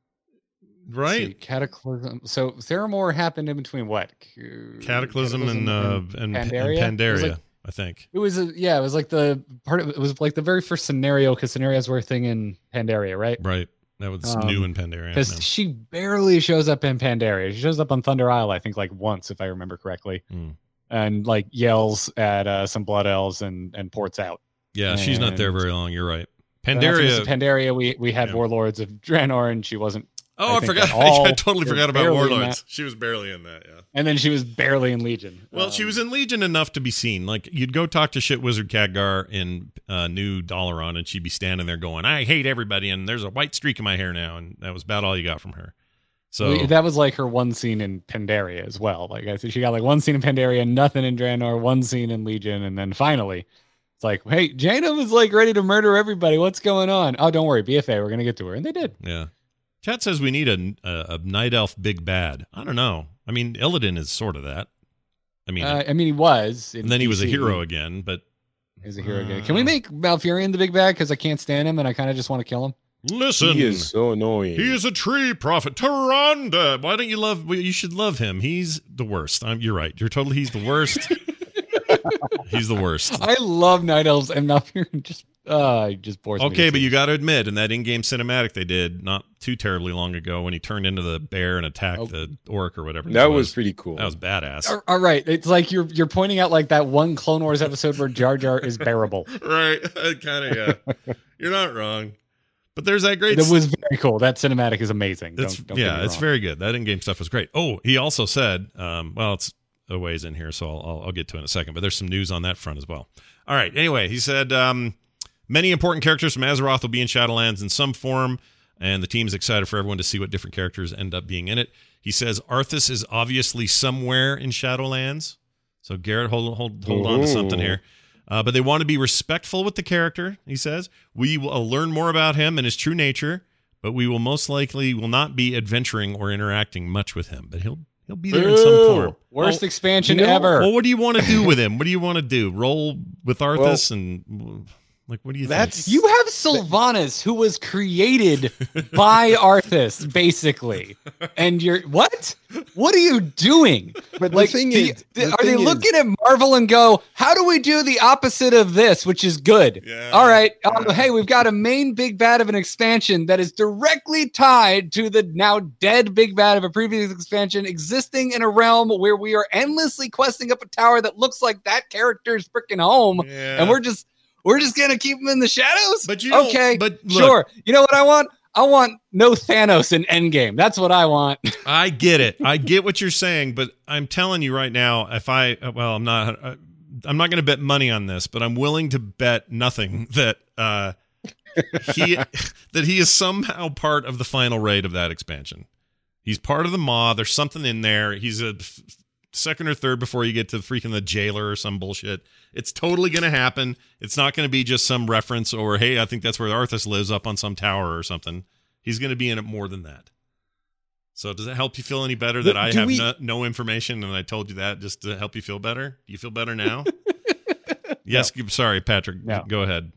right? See, Cataclysm. So Theramore happened in between what? Cataclysm and Pandaria, I think. It was it was like the part of it was like the very first scenario, because scenarios were a thing in Pandaria, right? Right. That was new in Pandaria. Because she barely shows up in Pandaria. She shows up on Thunder Isle, I think, like once, if I remember correctly. And like yells at some blood elves and ports out. Yeah, she's not there very long. You're right. Pandaria, we had Warlords of Draenor, and she wasn't. Oh, I forgot. I totally forgot about Warlords. She was barely in that, yeah. And then she was barely in Legion. Well, she was in Legion enough to be seen. Like, you'd go talk to Shit Wizard Khadgar in New Dalaran, and she'd be standing there going, I hate everybody, and there's a white streak in my hair now, and that was about all you got from her. So that was like her one scene in Pandaria as well. Like, I think she got like one scene in Pandaria, nothing in Draenor, one scene in Legion, and then finally, it's like, hey, Jaina was like ready to murder everybody. What's going on? Oh, don't worry, BFA, we're going to get to her. And they did. Yeah. Chat says we need a night elf big bad. I don't know. I mean, Illidan is sort of that. I mean, he was. And then he was a hero again, but he's a hero again. Can we make Malfurion the big bad? Because I can't stand him, and I kind of just want to kill him. Listen, he is so annoying. He is a tree prophet. Tyrande. Why don't you love? You should love him. He's the worst. You're right. He's the worst. He's the worst. I love night elves, and Malfurion just bores me. Okay, but you got to admit, in that in-game cinematic they did not too terribly long ago, when he turned into the bear and attacked the orc or whatever. That was pretty cool. That was badass. All right, it's like you're pointing out like that one Clone Wars episode where Jar Jar is bearable. Right, kind of. Yeah, you're not wrong. But there's that great. That was very cool. That cinematic is amazing. It's very good. That in-game stuff was great. Oh, he also said, well, it's a ways in here, so I'll get to it in a second. But there's some news on that front as well. All right. Anyway, he said many important characters from Azeroth will be in Shadowlands in some form, and the team is excited for everyone to see what different characters end up being in it. He says Arthas is obviously somewhere in Shadowlands. So Garrett, hold on to something here. But they want to be respectful with the character, he says. We will learn more about him and his true nature, but we will most likely will not be adventuring or interacting much with him. But he'll be there in some form. Worst expansion ever. Well, what do you want to do with him? What do you want to do? Roll with Arthas and... Like, what do you think? You have Sylvanas, who was created by Arthas, basically. And you're... What? What are you doing? But like, are they looking at Marvel and go, how do we do the opposite of this, which is good? Yeah, all right. Hey, we've got a main big bad of an expansion that is directly tied to the now dead big bad of a previous expansion, existing in a realm where we are endlessly questing up a tower that looks like that character's freaking home. Yeah. And we're just gonna keep him in the shadows. But okay, but look, sure. You know what I want? I want no Thanos in Endgame. That's what I want. I get it. I get what you're saying, but I'm telling you right now, I'm not going to bet money on this, but I'm willing to bet nothing that he is somehow part of the final raid of that expansion. He's part of the Maw. There's something in there. He's a second or third before you get to freaking the jailer or some bullshit. It's totally going to happen. It's not going to be just some reference or, hey, I think that's where Arthas lives up on some tower or something. He's going to be in it more than that. So does it help you feel any better that I have no information and I told you that just to help you feel better? Do you feel better now? Yes. No. Sorry, Patrick. No. Go ahead.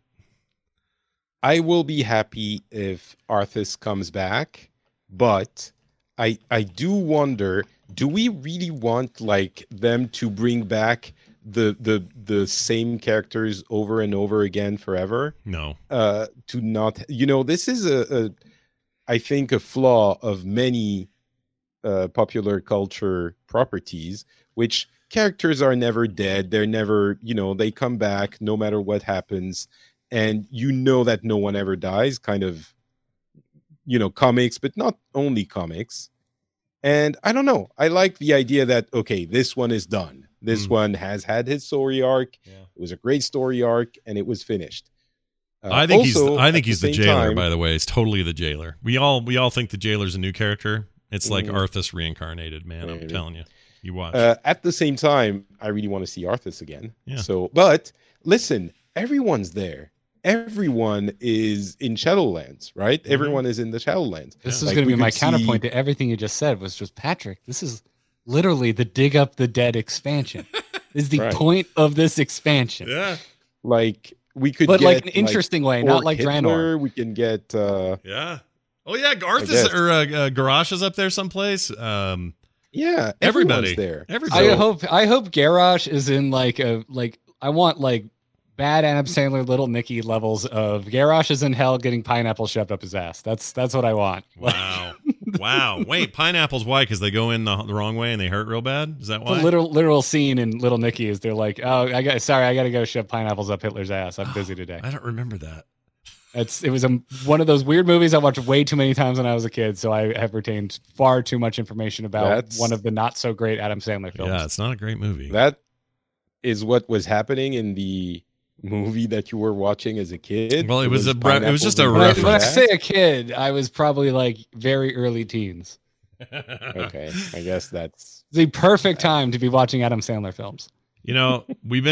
I will be happy if Arthas comes back, but I do wonder, do we really want like them to bring back the same characters over and over again forever? No. To not, this is I think a flaw of many popular culture properties, which characters are never dead. They're never, they come back no matter what happens. and you know that no one ever dies, kind of, comics, but not only comics. And I don't know. I like the idea that, okay, this one is done. This one has had his story arc. Yeah. It was a great story arc, and it was finished. I think he's the same jailer. time- By the way, it's totally the jailer. We all think the jailer's a new character. It's like Mhm. Arthas reincarnated, man. I'm Maybe. telling you. You watch. At the same time, I really want to see Arthas again. Yeah. So, but listen, everyone's there. Everyone is in Shadowlands, right? Mhm. Everyone is in the Shadowlands. This is Like, going to we be my could counterpoint see- to everything you just said. Was just Patrick. This is literally the dig up the dead expansion. This is the Right. point of this expansion, yeah. Like we could, but get, like an interesting way, not Orc like Hitler, Draenor. We can get. Yeah. Oh yeah, Arthas guess. or Garrosh is up there someplace. Yeah, Everybody. everyone's there. Everybody. I hope Garrosh is in like I want like bad Adam Sandler Little Nicky levels of Garrosh is in hell getting pineapple shoved up his ass. That's what I want. Wow. Wow. Wait, pineapples? Why? Because they go in the wrong way and they hurt real bad. Is that The why? literal scene in Little Nicky is they're like, oh, I got to go shove pineapples up Hitler's ass. I'm busy today. I don't remember that. It was one of those weird movies I watched way too many times when I was a kid, so I have retained far too much information about That's- one of the not so great Adam Sandler films. Yeah, it's not a great movie. That is what was happening in the movie that you were watching as a kid. Well, it was just a When I reference. say a kid, I was probably like very early teens. Okay, I guess that's The perfect time to be watching Adam Sandler films. You know, we've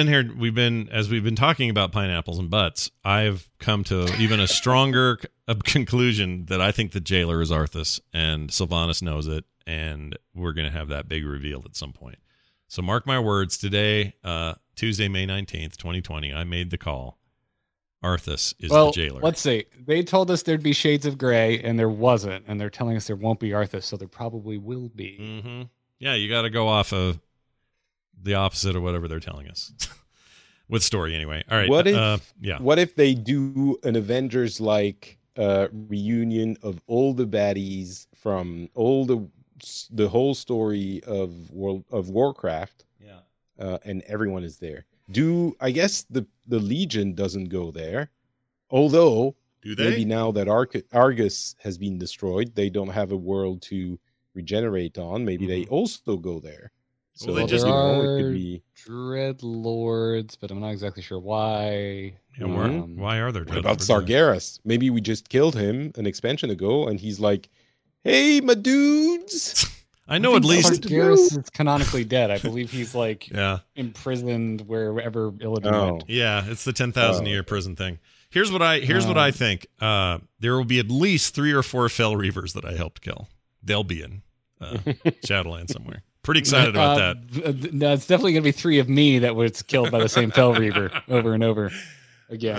been talking about pineapples and butts. I've come to even a stronger conclusion that I think the jailer is Arthas, and Sylvanas knows it, and we're going to have that big reveal at some point. So mark my words, today, Tuesday, May 19th, 2020, I made the call. Arthas is the jailer. Let's see. They told us there'd be shades of gray, and there wasn't, and they're telling us there won't be Arthas, so there probably will be. Mm-hmm. Yeah, you got to go off of the opposite of whatever they're telling us. With story, anyway. All right. What if? Yeah. What if they do an Avengers like reunion of all the baddies from all the whole story of Warcraft? Yeah. And everyone is there. I guess the Legion doesn't go there, although Do they? maybe now that Argus has been destroyed, they don't have a world to regenerate on. Maybe they also go there. So Well, they it just- could be. Dreadlords, but I'm not exactly sure why. Yeah, Mhm. why are there? What about Dreadlords? Sargeras? Maybe we just killed him an expansion ago, and he's like, "Hey, my dudes." I know at least. Sargeras is canonically dead. I believe he's like Yeah. imprisoned wherever Illidan Oh. went. Yeah, it's the 10,000 year prison thing. Here's what I think. There will be at least 3 or 4 Fel Reavers that I helped kill. They'll be in Shadowland somewhere. Pretty excited about that. No, it's definitely going to be 3 of me that was killed by the same Fel Reaver over and over again.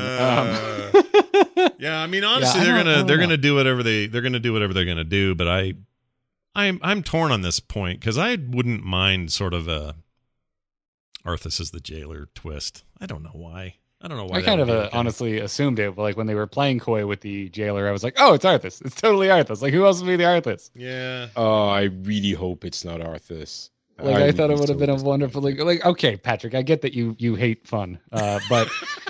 Yeah, I mean, honestly, I they're don't gonna know. do whatever they're gonna do whatever they're gonna do. But I'm torn on this point because I wouldn't mind sort of a Arthas is the jailer twist. I don't know why. I don't know why. I that kind would of be okay. honestly assumed it, but like when they were playing coy with the jailer, I was like, "Oh, it's Arthas! It's totally Arthas! Like who else would be the Arthas?" Yeah. Oh, I really hope it's not Arthas. Like I thought it would would have been a wonderful like. Okay, Patrick, I get that you hate fun, but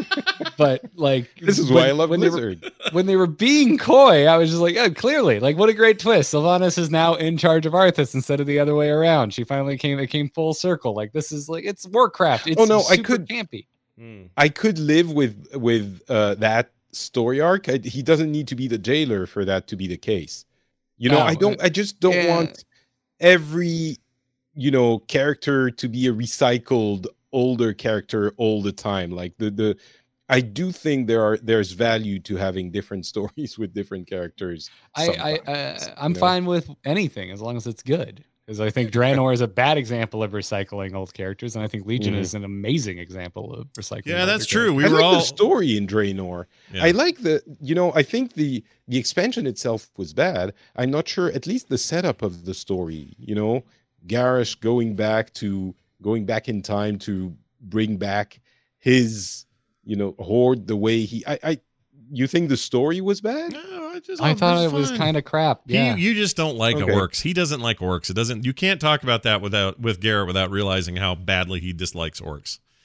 like This is why I love when Blizzard. when they were being coy, I was just like, oh, clearly, like what a great twist. Sylvanas is now in charge of Arthas instead of the other way around. She finally came full circle. Like this is like it's Warcraft. It's Oh, no, I super could- campy. I could live with that story arc. He doesn't need to be the jailer for that to be the case. No, I just don't yeah. want every character to be a recycled older character all the time. Like I do think there's value to having different stories with different characters. sometimes, I'm fine with anything as long as it's good. Because I think Draenor is a bad example of recycling old characters, and I think Legion is an amazing example of recycling. Yeah, older that's true. characters. We I were like all. the story in Draenor. Yeah. I like I think the expansion itself was bad. I'm not sure, at least the setup of the story, Garrosh going back in time to bring back his, horde the way you think the story was bad? No, I thought it was kind of crap. Yeah. You just don't like Okay. orcs. He doesn't like orcs. You can't talk about that with Garrett without realizing how badly he dislikes orcs.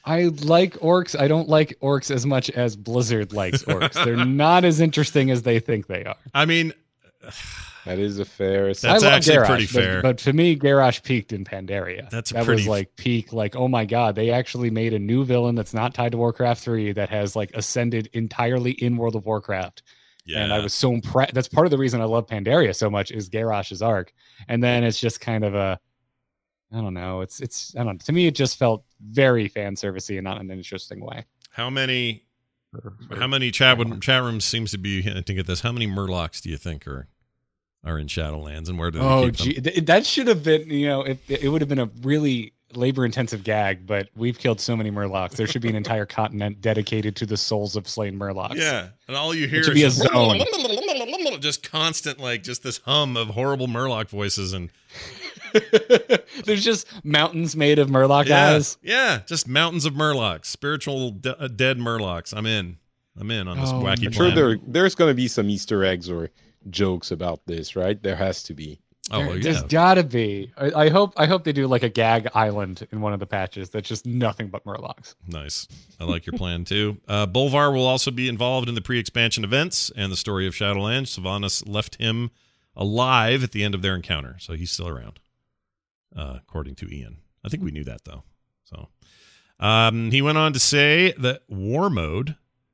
I like orcs. I don't like orcs as much as Blizzard likes orcs. They're not as interesting as they think they are. I mean, That is a fair. That's I love actually Garrosh, pretty fair. But to me, Garrosh peaked in Pandaria. That was like peak. Like, oh my god, they actually made a new villain that's not tied to Warcraft 3 that has like ascended entirely in World of Warcraft. yeah. And I was so impressed. That's part of the reason I love Pandaria so much is Garrosh's arc. And then it's just kind of a, I don't know. It's I don't know. To me, it just felt very fan servicey and not in an interesting way. How many chat rooms seems to be hinting at this? How many Murlocs do you think are in Shadowlands, and where do they keep them? That should have been, it would have been a really labor-intensive gag, but we've killed so many Murlocs. There should be an entire continent dedicated to the souls of slain Murlocs. Yeah, and all you hear It should is be a zone. just constant, like, just this hum of horrible Murloc voices, and There's just mountains made of Murloc yeah, eyes. yeah, just mountains of Murlocs, spiritual dead Murlocs. I'm in on this wacky I'm sure plan. there's going to be some Easter eggs or jokes about this, right? There has to be. Oh, well, There's yeah. gotta be. I hope they do like a gag island in one of the patches that's just nothing but Murlocs. Nice. I like your plan too. Bolvar will also be involved in the pre-expansion events and the story of Shadowlands. Sylvanas left him alive at the end of their encounter, so he's still around, according to Ian. I think we knew that though. So he went on to say that war mode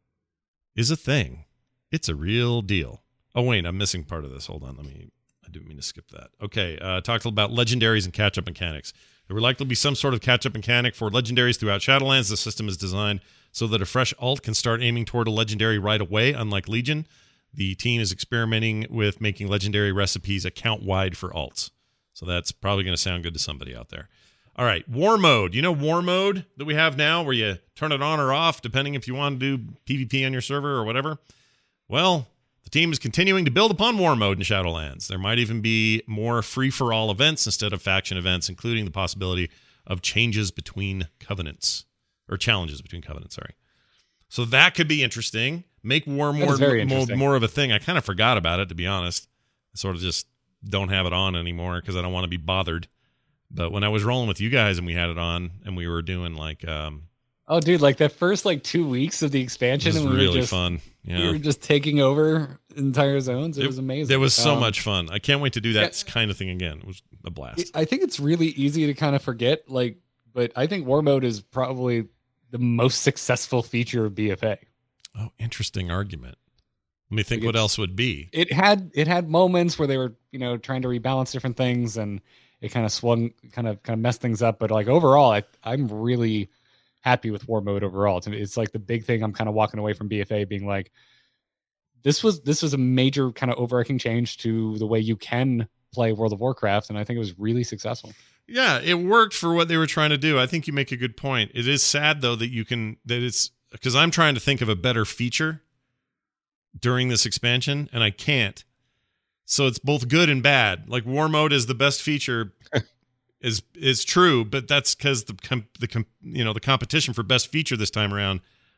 is a thing. It's a real deal. Oh wait, I'm missing part of this. Hold on, I didn't mean to skip that. Okay, talked about legendaries and catch-up mechanics. There will likely be some sort of catch-up mechanic for legendaries throughout Shadowlands. The system is designed so that a fresh alt can start aiming toward a legendary right away, unlike Legion. The team is experimenting with making legendary recipes account-wide for alts. So that's probably going to sound good to somebody out there. All right, war mode. You know war mode that we have now where you turn it on or off depending if you want to do PvP on your server or whatever? Well, the team is continuing to build upon war mode in Shadowlands. There might even be more free-for-all events instead of faction events, including the possibility of changes between covenants. Or challenges between covenants, sorry. So that could be interesting. Make war more of a thing. I kind of forgot about it, to be honest. I sort of just don't have it on anymore because I don't want to be bothered. But when I was rolling with you guys and we had it on and we were doing like... oh, dude, like that first 2 weeks of the expansion, it was and really fun. Yeah. We were just taking over entire zones. It was amazing. It was so much fun. I can't wait to do that kind of thing again. It was a blast. I think it's really easy to kind of forget, but I think war mode is probably the most successful feature of BFA. Oh, interesting argument. Let me think what else would be. It had moments where they were, trying to rebalance different things, and it kind of swung, kind of messed things up. But overall, I'm really happy with war mode overall. It's like the big thing. I'm kind of walking away from BFA being like, this was a major kind of overarching change to the way you can play World of Warcraft, and I think it was really successful. Yeah, it worked for what they were trying to do. I think you make a good point. It is sad though that it's because I'm trying to think of a better feature during this expansion and I can't. So it's both good and bad. Like war mode is the best feature. is true, but that's because the competition for best feature this time around,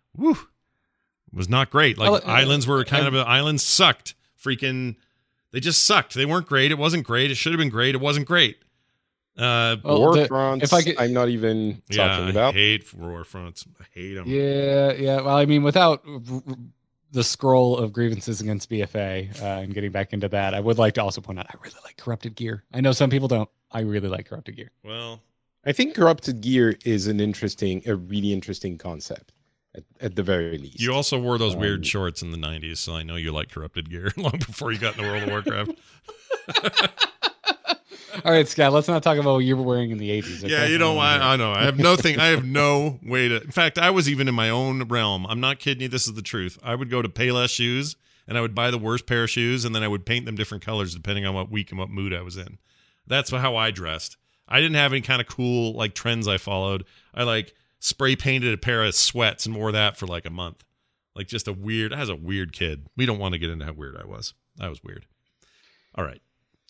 was not great. Like islands were islands sucked. They just sucked. They weren't great. It wasn't great. It should have been great. It wasn't great. Warfronts, I'm not even talking about. I hate Warfronts. I hate them. Yeah. Well, I mean, without the scroll of grievances against BFA and getting back into that, I would like to also point out I really like Corrupted Gear. I know some people don't. I really like Corrupted Gear. Well, I think Corrupted Gear is a really interesting concept at the very least. You also wore those weird shorts in the 90s, so I know you like Corrupted Gear long before you got in the World of Warcraft. All right, Scott, let's not talk about what you were wearing in the 80s. Okay? Yeah, you know why? I know. I have no way to... In fact, I was even in my own realm. I'm not kidding you. This is the truth. I would go to Payless Shoes, and I would buy the worst pair of shoes, and then I would paint them different colors depending on what week and what mood I was in. That's how I dressed. I didn't have any kind of cool trends I followed. I spray painted a pair of sweats and wore that for a month. I was a weird kid. We don't want to get into how weird I was. I was weird. All right.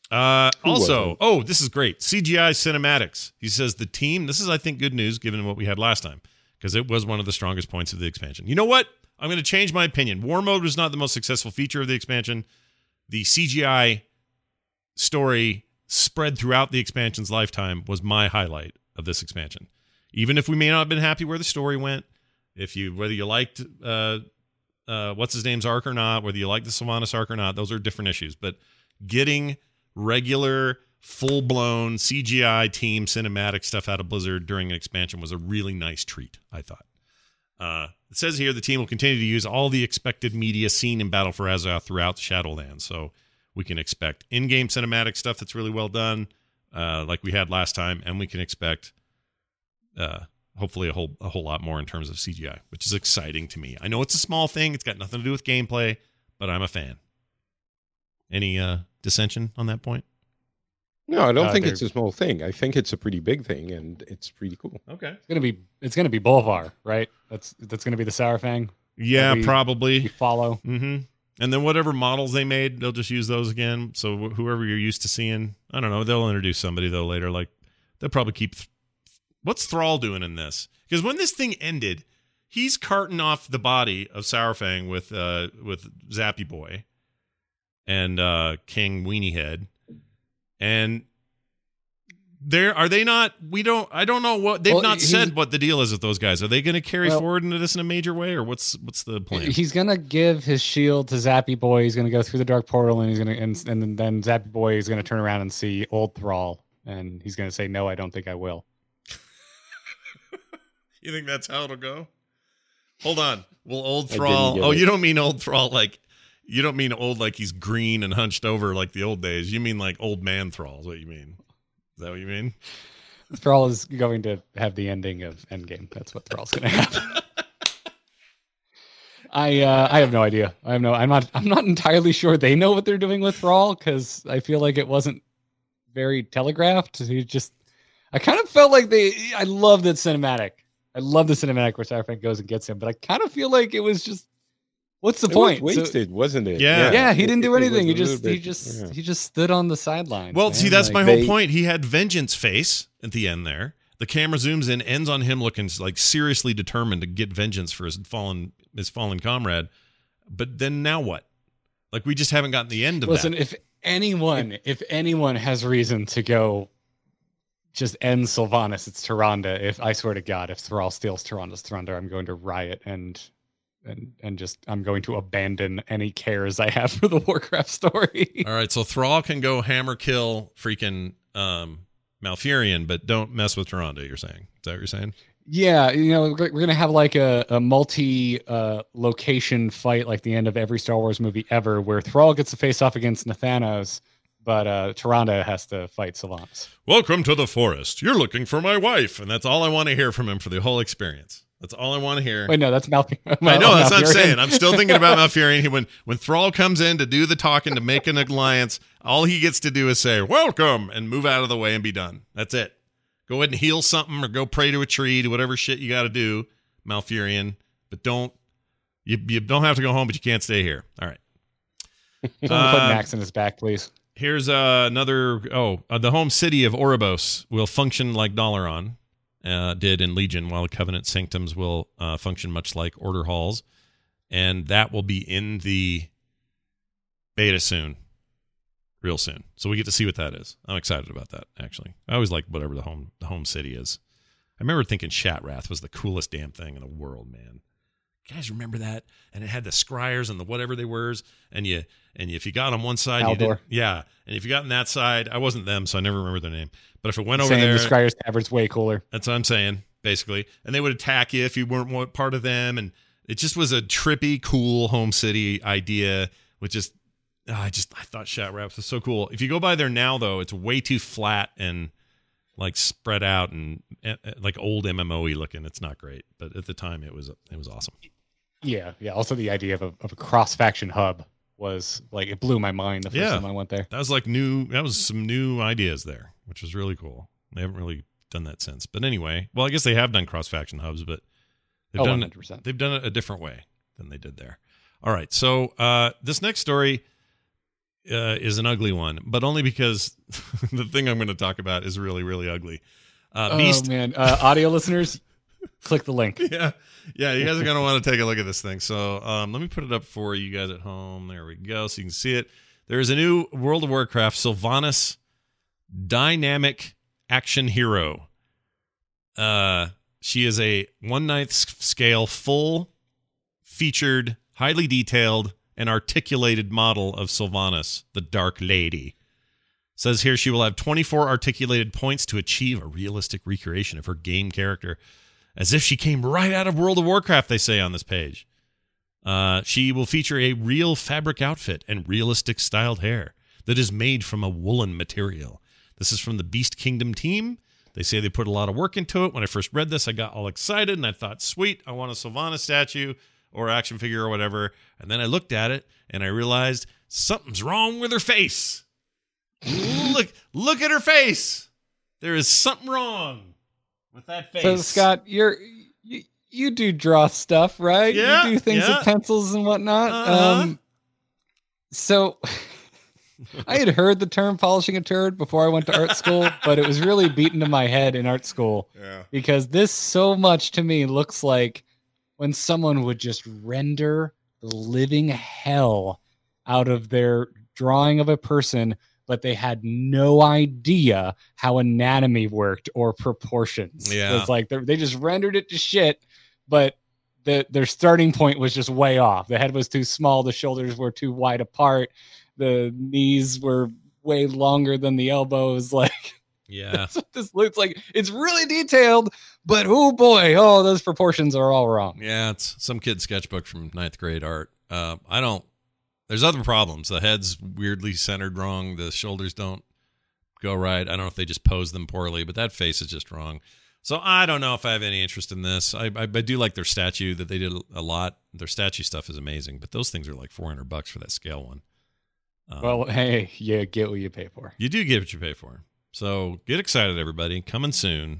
Also, this is great. CGI cinematics. He says the team, this is, I think, good news given what we had last time, because it was one of the strongest points of the expansion. You know what? I'm going to change my opinion. War mode was not the most successful feature of the expansion. The CGI story spread throughout the expansion's lifetime was my highlight of this expansion. even if we may not have been happy where the story went, whether you liked what's his name's arc or not, whether you like the Sylvanas arc or not, those are different issues. But getting regular, full-blown CGI team cinematic stuff out of Blizzard during an expansion was a really nice treat, I thought. It says here the team will continue to use all the expected media seen in Battle for Azeroth throughout the Shadowlands, so we can expect in-game cinematic stuff that's really well done, like we had last time, and we can expect hopefully a whole lot more in terms of CGI, which is exciting to me. I know it's a small thing; it's got nothing to do with gameplay, but I'm a fan. Any dissension on that point? No, I don't think it's a small thing. I think it's a pretty big thing, and it's pretty cool. Okay, it's gonna be Bolvar, right? That's gonna be the Saurfang. Yeah, probably. We follow. Mm-hmm. And then whatever models they made, they'll just use those again. So whoever you're used to seeing, I don't know, they'll introduce somebody though later. Like they'll probably keep. What's Thrall doing in this? Because when this thing ended, he's carting off the body of Saurfang with Zappy Boy and King Weenie Head. And are they not? I don't know what they've not said what the deal is with those guys. Are they going to carry forward into this in a major way, or what's the plan? He's going to give his shield to Zappy Boy. He's going to go through the Dark Portal, and he's going to and then Zappy Boy is going to turn around and see old Thrall, and he's going to say, "No, I don't think I will." You think that's how it'll go? Hold on. Will old Thrall? Oh, you don't mean old Thrall like. You don't mean old like he's green and hunched over like the old days. You mean like old man Thrall is what you mean. Is that what you mean? Thrall is going to have the ending of Endgame. That's what Thrall's going to have. I have no idea. I'm not entirely sure they know what they're doing with Thrall, because I feel like it wasn't very telegraphed. I kind of felt like I love that cinematic. I love the cinematic where Saurfang goes and gets him, but I kind of feel like it was just, what's the point? Wasted, wasn't it? Yeah, he didn't do anything. He just stood on the sidelines. Well, see, that's my whole point. He had Vengeance face at the end there. The camera zooms in, ends on him looking like seriously determined to get vengeance for his fallen comrade. But then now what? Like, we just haven't gotten the end of that. Listen, if anyone has reason to go just end Sylvanas, it's Tyrande. I swear to God, if Thrall steals Tyrande's Thunder, I'm going to riot and just I'm going to abandon any cares I have for the Warcraft story. All right, so Thrall can go hammer kill freaking Malfurion, but don't mess with Tyrande, you're saying. Is that what you're saying? Yeah, we're going to have like a multi location fight like the end of every Star Wars movie ever, where Thrall gets to face off against Nathanos, but Tyrande has to fight Sylvanas. Welcome to the forest. You're looking for my wife, and that's all I want to hear from him for the whole experience. That's all I want to hear. Wait, no, that's Malfurion. I know, that's what I'm saying. I'm still thinking about Malfurion. When Thrall comes in to do the talking, to make an alliance, all he gets to do is say, welcome, and move out of the way and be done. That's it. Go ahead and heal something or go pray to a tree, do whatever shit you got to do, Malfurion. But you don't have to go home, but you can't stay here. All right. Someone put Max in his back, please. Here's another, the home city of Oribos will function like Dalaran did in Legion, while the Covenant Sanctums will function much like Order Halls. And that will be in the beta soon. Real soon. So we get to see what that is. I'm excited about that, actually. I always like whatever the home city is. I remember thinking Shatrath was the coolest damn thing in the world, man. You guys remember that? And it had the scryers and the whatever they were, and if you got on one side, you didn't, yeah. And if you got on that side, I wasn't them, so I never remember their name. But if it went over there, the scryers tavern's way cooler. That's what I'm saying, basically. And they would attack you if you weren't part of them, and it just was a trippy, cool home city idea, which is. I thought Shatrath was so cool. If you go by there now, though, it's way too flat and like spread out and like old MMO-y looking. It's not great, but at the time it was awesome. Yeah. Also, the idea of a cross-faction hub was like, it blew my mind the first time I went there. That was like new. That was some new ideas there, which was really cool. They haven't really done that since. But anyway, well, I guess they have done cross-faction hubs, but they've done 100%. They've done it a different way than they did there. All right, so this next story. Is an ugly one, but only because the thing I'm going to talk about is really, really ugly. Beast. Oh, man. Audio listeners, click the link. Yeah, you guys are going to want to take a look at this thing. So let me put it up for you guys at home. There we go, so you can see it. There is a new World of Warcraft Sylvanas dynamic action hero. She is a 1/9 scale, full featured, highly detailed, and articulated model of Sylvanas, the Dark Lady. Says here she will have 24 articulated points to achieve a realistic recreation of her game character, as if she came right out of World of Warcraft, they say on this page. She will feature a real fabric outfit and realistic styled hair that is made from a woolen material. This is from the Beast Kingdom team. They say they put a lot of work into it. When I first read this, I got all excited, and I thought, sweet, I want a Sylvanas statue or action figure or whatever. And then I looked at it, and I realized something's wrong with her face. Look at her face. There is something wrong with that face. So, Scott, you do draw stuff, right? Yeah, you do things yeah. with pencils and whatnot. Uh-huh. So I had heard the term polishing a turd before I went to art school, but it was really beaten to my head in art school because this so much to me looks like when someone would just render the living hell out of their drawing of a person, but they had no idea how anatomy worked or proportions. Yeah. It's like they just rendered it to shit, but their starting point was just way off. The head was too small. The shoulders were too wide apart. The knees were way longer than the elbows. Like, Yeah. that's what this looks like. It's really detailed, but oh boy, those proportions are all wrong. Yeah, it's some kid's sketchbook from 9th grade art. There's other problems. The head's weirdly centered wrong. The shoulders don't go right. I don't know if they just pose them poorly, but that face is just wrong. So I don't know if I have any interest in this. I do like their statue that they did a lot. Their statue stuff is amazing, but those things are like $400 for that scale one. Well, hey, you get what you pay for. You do get what you pay for. So get excited, everybody. Coming soon.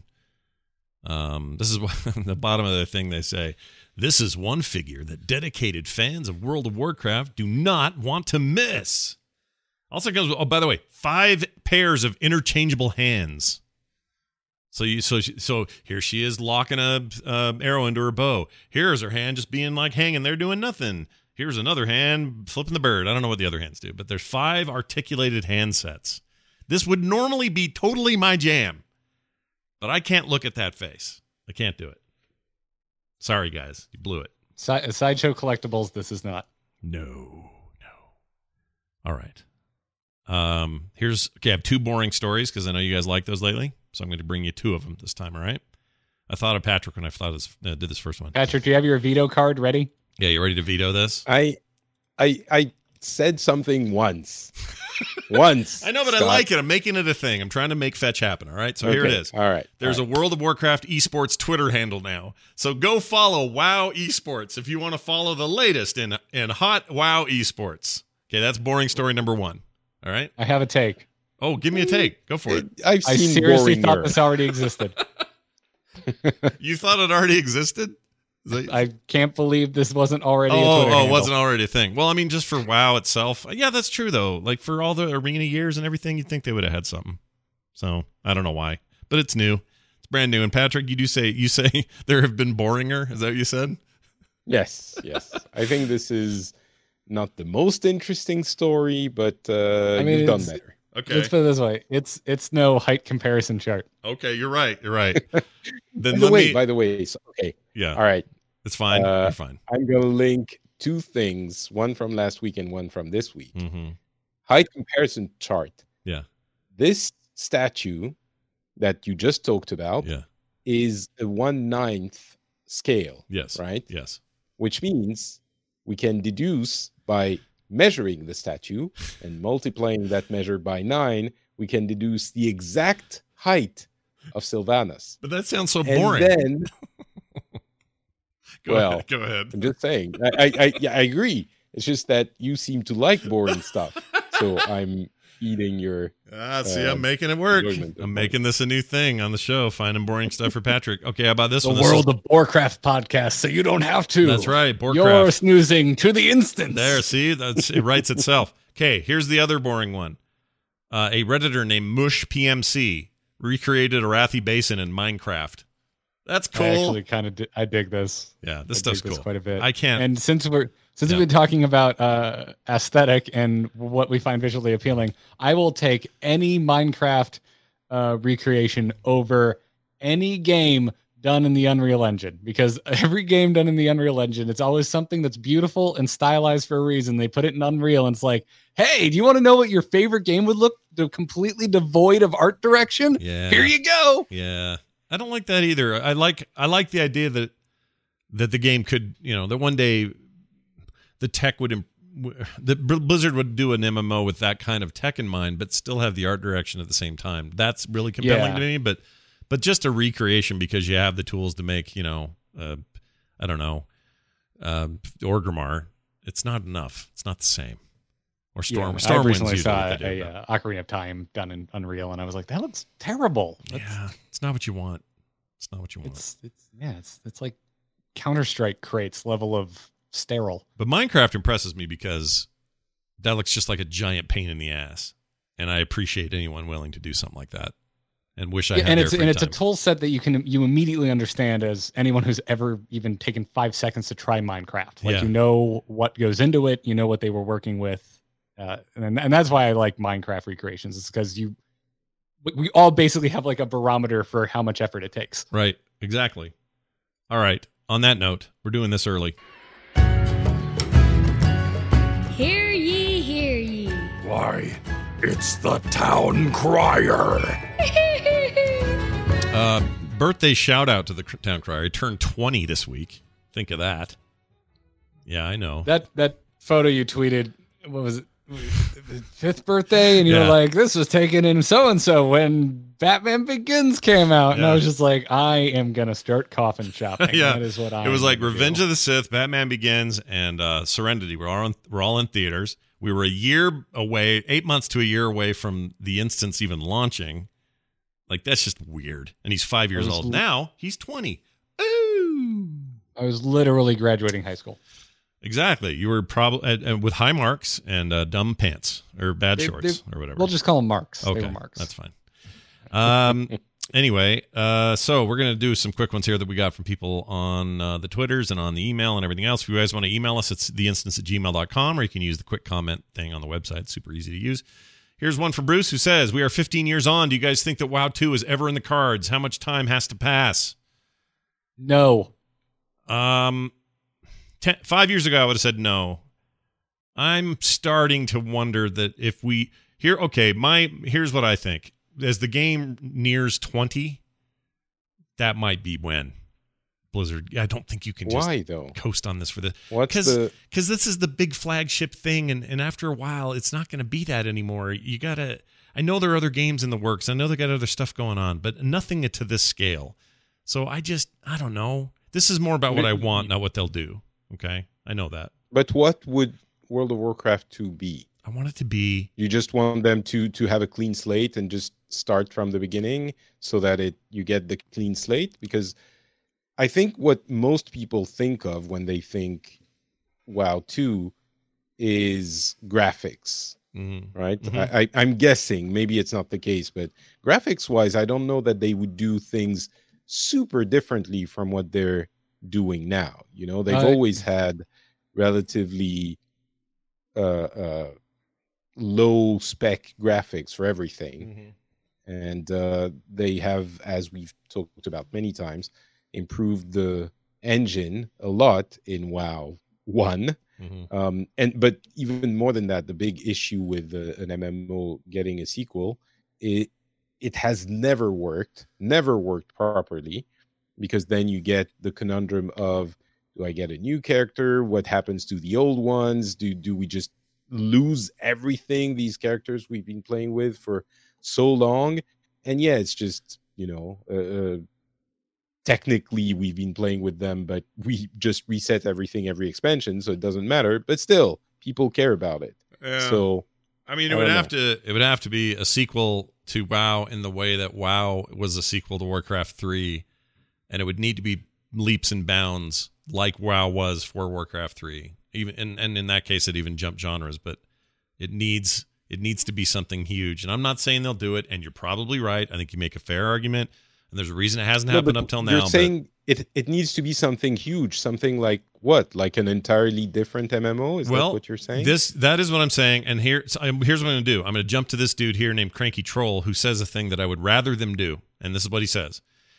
This is what the bottom of the thing they say. This is one figure that dedicated fans of World of Warcraft do not want to miss. Also comes, by the way, 5 pairs of interchangeable hands. So here she is locking a arrow into her bow. Here's her hand just being like hanging there doing nothing. Here's another hand flipping the bird. I don't know what the other hands do, but there's 5 articulated hand sets. This would normally be totally my jam, but I can't look at that face. I can't do it. Sorry, guys. You blew it. Sideshow Collectibles, this is not. No. All right. I have 2 boring stories because I know you guys like those lately. So I'm going to bring you 2 of them this time, all right? I thought of Patrick when I did this first one. Patrick, do you have your veto card ready? Yeah, you ready to veto this? I said something once. Once. I know, but Scott. I like it. I'm making it a thing. I'm trying to make fetch happen, all right? So here it is. All right. There's a World of Warcraft esports Twitter handle now. So go follow WoW Esports if you want to follow the latest in hot WoW Esports. Okay, that's boring story number 1. All right? I have a take. Oh, give me a take. Go for it. I seriously thought this already existed. You thought it already existed? I can't believe this wasn't already a Twitter handle. Wasn't already a thing. Well, I mean, just for WoW itself. Yeah, that's true, though. Like, for all the arena years and everything, you'd think they would have had something. So, I don't know why. But it's new. It's brand new. And Patrick, you say there have been boringer? Is that what you said? Yes. I think this is not the most interesting story, but you've done better. Okay. Let's put it this way. It's no height comparison chart. Okay, you're right. Then by the way, okay. Yeah. All right. It's fine. You're fine. I'm going to link 2 things, one from last week and one from this week. Mm-hmm. Height comparison chart. Yeah. This statue that you just talked about is a 1/9 scale. Yes. Right? Yes. Which means we can deduce by measuring the statue and multiplying that measure by 9, we can deduce the exact height of Sylvanas. But that sounds so boring. And then, go ahead. I'm just saying. I agree. It's just that you seem to like boring stuff, so I'm eating your. I'm making it work. I'm making this a new thing on the show. Finding boring stuff for Patrick. Okay, how about this one? The World of Warcraft podcast, so you don't have to. That's right. Warcraft. You're snoozing to the instance. There, see, it writes itself. Okay, here's the other boring one. A Redditor named Mush PMC recreated Arathi Basin in Minecraft. That's cool. I actually I dig this. Yeah, this stuff's cool. Quite a bit. I can't. And since we've been talking about aesthetic and what we find visually appealing, I will take any Minecraft recreation over any game done in the Unreal Engine, because every game done in the Unreal Engine, it's always something that's beautiful and stylized for a reason. They put it in Unreal and it's like, hey, do you want to know what your favorite game would look completely devoid of art direction? Yeah. Here you go. Yeah. I don't like that either. I like the idea that the game could, that one day the tech would that Blizzard would do an MMO with that kind of tech in mind, but still have the art direction at the same time. That's really compelling to me. But just a recreation because you have the tools to make, I don't know, Orgrimmar. It's not enough. It's not the same. Or Stormwind's I recently saw usually a Ocarina of Time done in Unreal, and I was like, that looks terrible. It's not what you want. It's not what you want. It's like Counter-Strike crates level of sterile. But Minecraft impresses me because that looks just like a giant pain in the ass, and I appreciate anyone willing to do something like that. And wish I had it's a tool set that you immediately understand as anyone who's ever even taken 5 seconds to try Minecraft. Like you know what goes into it, you know what they were working with, and that's why I like Minecraft recreations. It's because we all basically have like a barometer for how much effort it takes. Right. Exactly. All right. On that note, we're doing this early. Hear ye, hear ye. Why, it's the town crier. Birthday shout out to the town crier. He turned 20 this week. Think of that. Yeah, I know. That photo you tweeted, what was it? 5th birthday, and you were like, this was taken in so-and-so when Batman Begins came out. And I was just like, I am going to start coffin shopping. That is what It was like Revenge of the Sith, Batman Begins, and Serenity. We're all in theaters. We were a year away, 8 months to a year away from the instance even launching. Like, that's just weird. And he's 5 years old. Now, he's 20. Ooh. I was literally graduating high school. Exactly. You were probably with high marks and dumb pants or bad shorts or whatever. We'll just call them marks. Okay, they were marks. That's fine. Anyway, so we're going to do some quick ones here that we got from people on the Twitters and on the email and everything else. If you guys want to email us, it's theinstance@gmail.com, or you can use the quick comment thing on the website. Super easy to use. Here's one from Bruce who says, we are 15 years on. Do you guys think that WoW 2 is ever in the cards? How much time has to pass? No. 5 years ago, I would have said no. I'm starting to wonder that if we here's what I think. As the game nears 20, that might be when Blizzard. I don't think you can just coast on this for this. Because this is the big flagship thing, and after a while, it's not going to be that anymore. You gotta. I know there are other games in the works. I know they got other stuff going on, but nothing to this scale. So I don't know. This is more about what I want, not what they'll do. Okay, I know that. But what would World of Warcraft 2 be? I want it to be. You just want them to have a clean slate and just start from the beginning so that you get the clean slate? Because I think what most people think of when they think WoW 2 is graphics, right? Mm-hmm. I'm guessing, maybe it's not the case, but graphics-wise, I don't know that they would do things super differently from what they're doing now. They've always had relatively low spec graphics for everything, and they have, as we've talked about many times, improved the engine a lot in WoW 1. But even more than that, the big issue with an MMO getting a sequel, it has never worked properly, because then you get the conundrum of, do I get a new character? What happens to the old ones? Do we just lose everything, these characters we've been playing with for so long? And it's just, technically we've been playing with them, but we just reset everything every expansion, so it doesn't matter. But still, people care about it. So I mean, it would have to be a sequel to WoW in the way that WoW was a sequel to Warcraft 3, and it would need to be leaps and bounds like WoW was for Warcraft 3. Even and in that case, it even jumped genres, but it needs to be something huge. And I'm not saying they'll do it, and you're probably right. I think you make a fair argument, and there's a reason it hasn't happened up till now. You're saying it needs to be something huge, something like what? Like an entirely different MMO? Is that what you're saying? That is what I'm saying. And here's what I'm going to do. I'm going to jump to this dude here named Cranky Troll, who says a thing that I would rather them do. And this is what he says.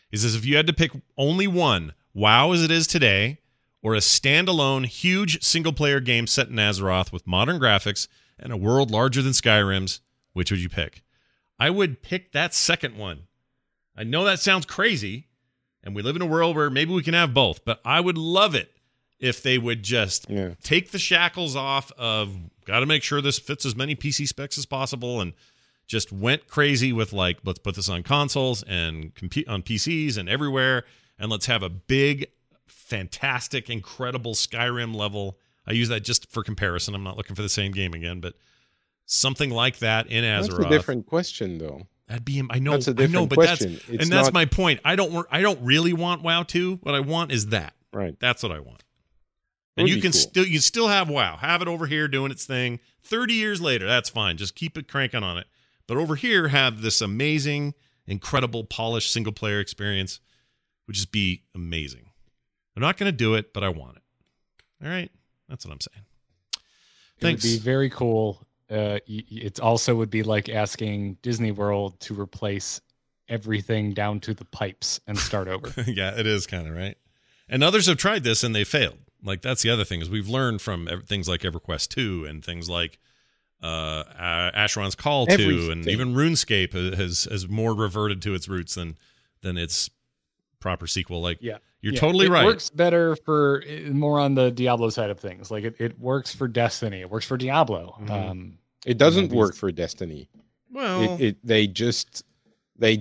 He says, if you had to pick only one, WoW as it is today, or a standalone, huge single-player game set in Azeroth with modern graphics and a world larger than Skyrim's, which would you pick? I would pick that second one. I know that sounds crazy, and we live in a world where maybe we can have both, but I would love it if they would just take the shackles off of, got to make sure this fits as many PC specs as possible, and just went crazy with like, let's put this on consoles and compete on PCs and everywhere, and let's have a big, fantastic, incredible Skyrim level. I use that just for comparison. I'm not looking for the same game again, but something like that in Azeroth. That's a different question, though. That'd be, I know, That's a different but question. that's my point. I don't really want WoW 2. What I want is that. Right. That's what I want. And you can still have WoW. Have it over here doing its thing. 30 years later, that's fine. Just keep it cranking on it. But over here, have this amazing, incredible, polished single-player experience. Would just be amazing. I'm not going to do it, but I want it. All right? That's what I'm saying. Thanks. It would be very cool. It also would be like asking Disney World to replace everything down to the pipes and start over. Yeah, it is kind of, right? And others have tried this and they failed. Like, that's the other thing, is we've learned from things like EverQuest 2 and things like Asheron's Call 2, and even RuneScape has more reverted to its roots than its proper sequel. Like, you're totally right. It works better for more on the Diablo side of things. Like, it works for Destiny. It works for Diablo. Mm-hmm. It doesn't work for Destiny. Well, they just they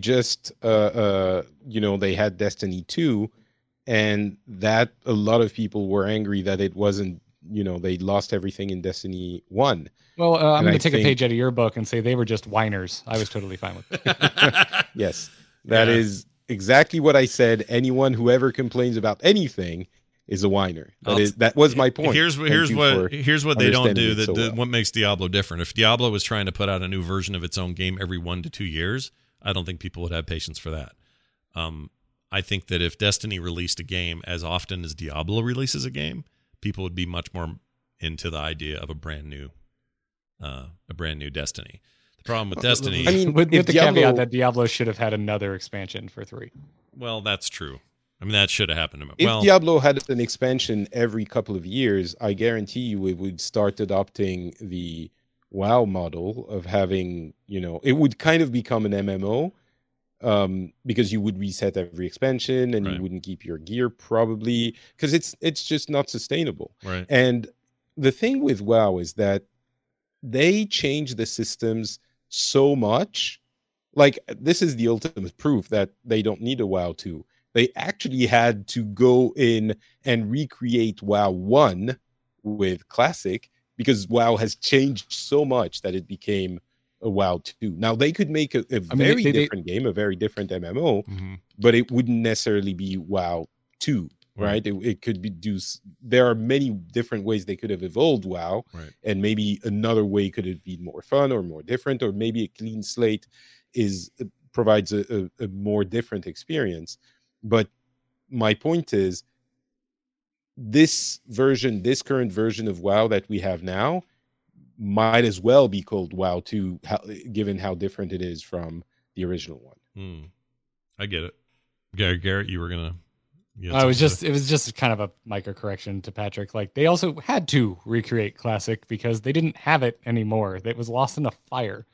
had Destiny 2, and that a lot of people were angry that it wasn't, they lost everything in Destiny 1. Well, I'm going to take a page out of your book and say they were just whiners. I was totally fine with it. Yes, that is exactly what I said. Anyone who ever complains about anything is a whiner. That was my point. Here's what they don't do. What makes Diablo different? If Diablo was trying to put out a new version of its own game every 1 to 2 years, I don't think people would have patience for that. I think that if Destiny released a game as often as Diablo releases a game, people would be much more into the idea of a brand new Destiny. The problem with Destiny, I mean, with the caveat that Diablo should have had another expansion for 3. Well, that's true. I mean, that should have happened. If Diablo had an expansion every couple of years, I guarantee you it would start adopting the WoW model of having, it would kind of become an MMO, because you would reset every expansion and you wouldn't keep your gear probably, because it's just not sustainable. Right. And the thing with WoW is that they change the systems so much. Like, this is the ultimate proof that they don't need a WoW 2. They actually had to go in and recreate WoW 1 with Classic, because WoW has changed so much that it became a WoW 2. Now, they could make a very different game, a very different MMO, but it wouldn't necessarily be WoW 2, right? It could be there are many different ways they could have evolved WoW, and maybe another way could have been more fun or more different, or maybe a clean slate provides a more different experience. But my point is, this current version of WoW that we have now might as well be called WoW 2, given how different it is from the original one. I get it. Garrett, you were gonna. It was just kind of a micro correction to Patrick. Like, they also had to recreate Classic because they didn't have it anymore. It was lost in a fire.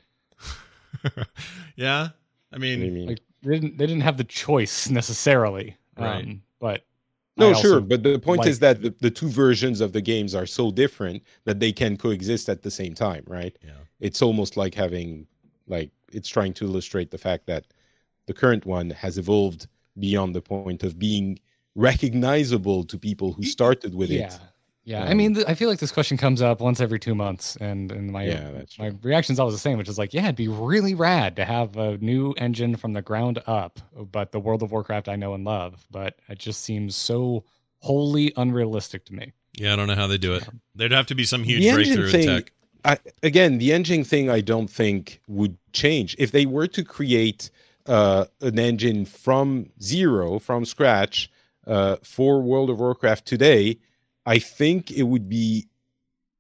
Yeah, I mean, like, they didn't have the choice necessarily. Right. But no, sure. But the point is that the two versions of the games are so different that they can coexist at the same time, right? Yeah. It's almost like it's trying to illustrate the fact that the current one has evolved beyond the point of being recognizable to people who started with it. Yeah, I mean, I feel like this question comes up once every 2 months, and my reaction's always the same, which is like, it'd be really rad to have a new engine from the ground up, but the World of Warcraft I know and love, but it just seems so wholly unrealistic to me. Yeah, I don't know how they do it. There'd have to be some huge breakthrough in tech. The engine thing I don't think would change. If they were to create an engine from zero, from scratch, for World of Warcraft today, I think it would be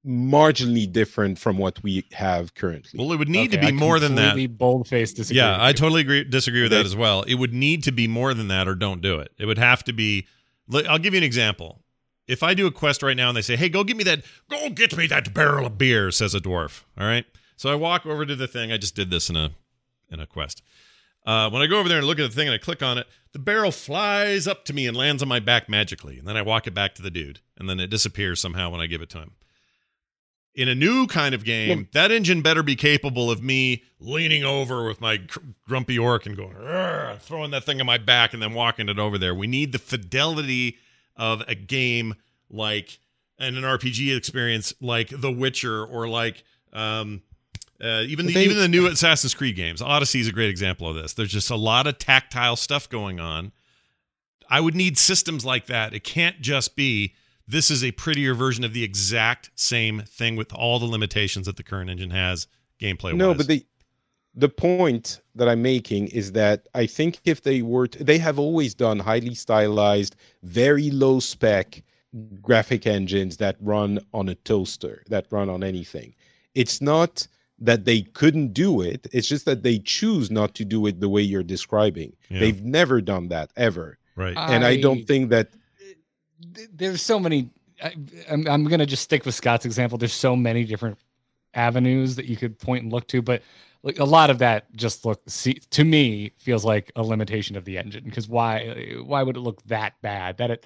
marginally different from what we have currently. Well, it would need to be more than that. Bold-faced disagree. Yeah, I totally disagree with that as well. It would need to be more than that, or don't do it. It would have to be. I'll give you an example. If I do a quest right now and they say, "Hey, go get me that barrel of beer," says a dwarf. All right. So I walk over to the thing. I just did this in a quest. When I go over there and look at the thing and I click on it, the barrel flies up to me and lands on my back magically. And then I walk it back to the dude, and then it disappears somehow when I give it to him. In a new kind of game, that engine better be capable of me leaning over with my grumpy orc and going, throwing that thing on my back and then walking it over there. We need the fidelity of a game like, and an RPG experience like The Witcher, or like even the new Assassin's Creed games. Odyssey is a great example of this. There's just a lot of tactile stuff going on. I would need systems like that. It can't just be, this is a prettier version of the exact same thing with all the limitations that the current engine has gameplay-wise. No, but the point that I'm making is that I think if they were they have always done highly stylized, very low spec graphic engines that run on a toaster, that run on anything. It's not that they couldn't do it. It's just that they choose not to do it the way you're describing. Yeah. They've never done that, ever. Right. And I don't think that... There's so many... I'm going to just stick with Scott's example. There's so many different avenues that you could point and look to, but like a lot of that just to me feels like a limitation of the engine, because why would it look that bad? That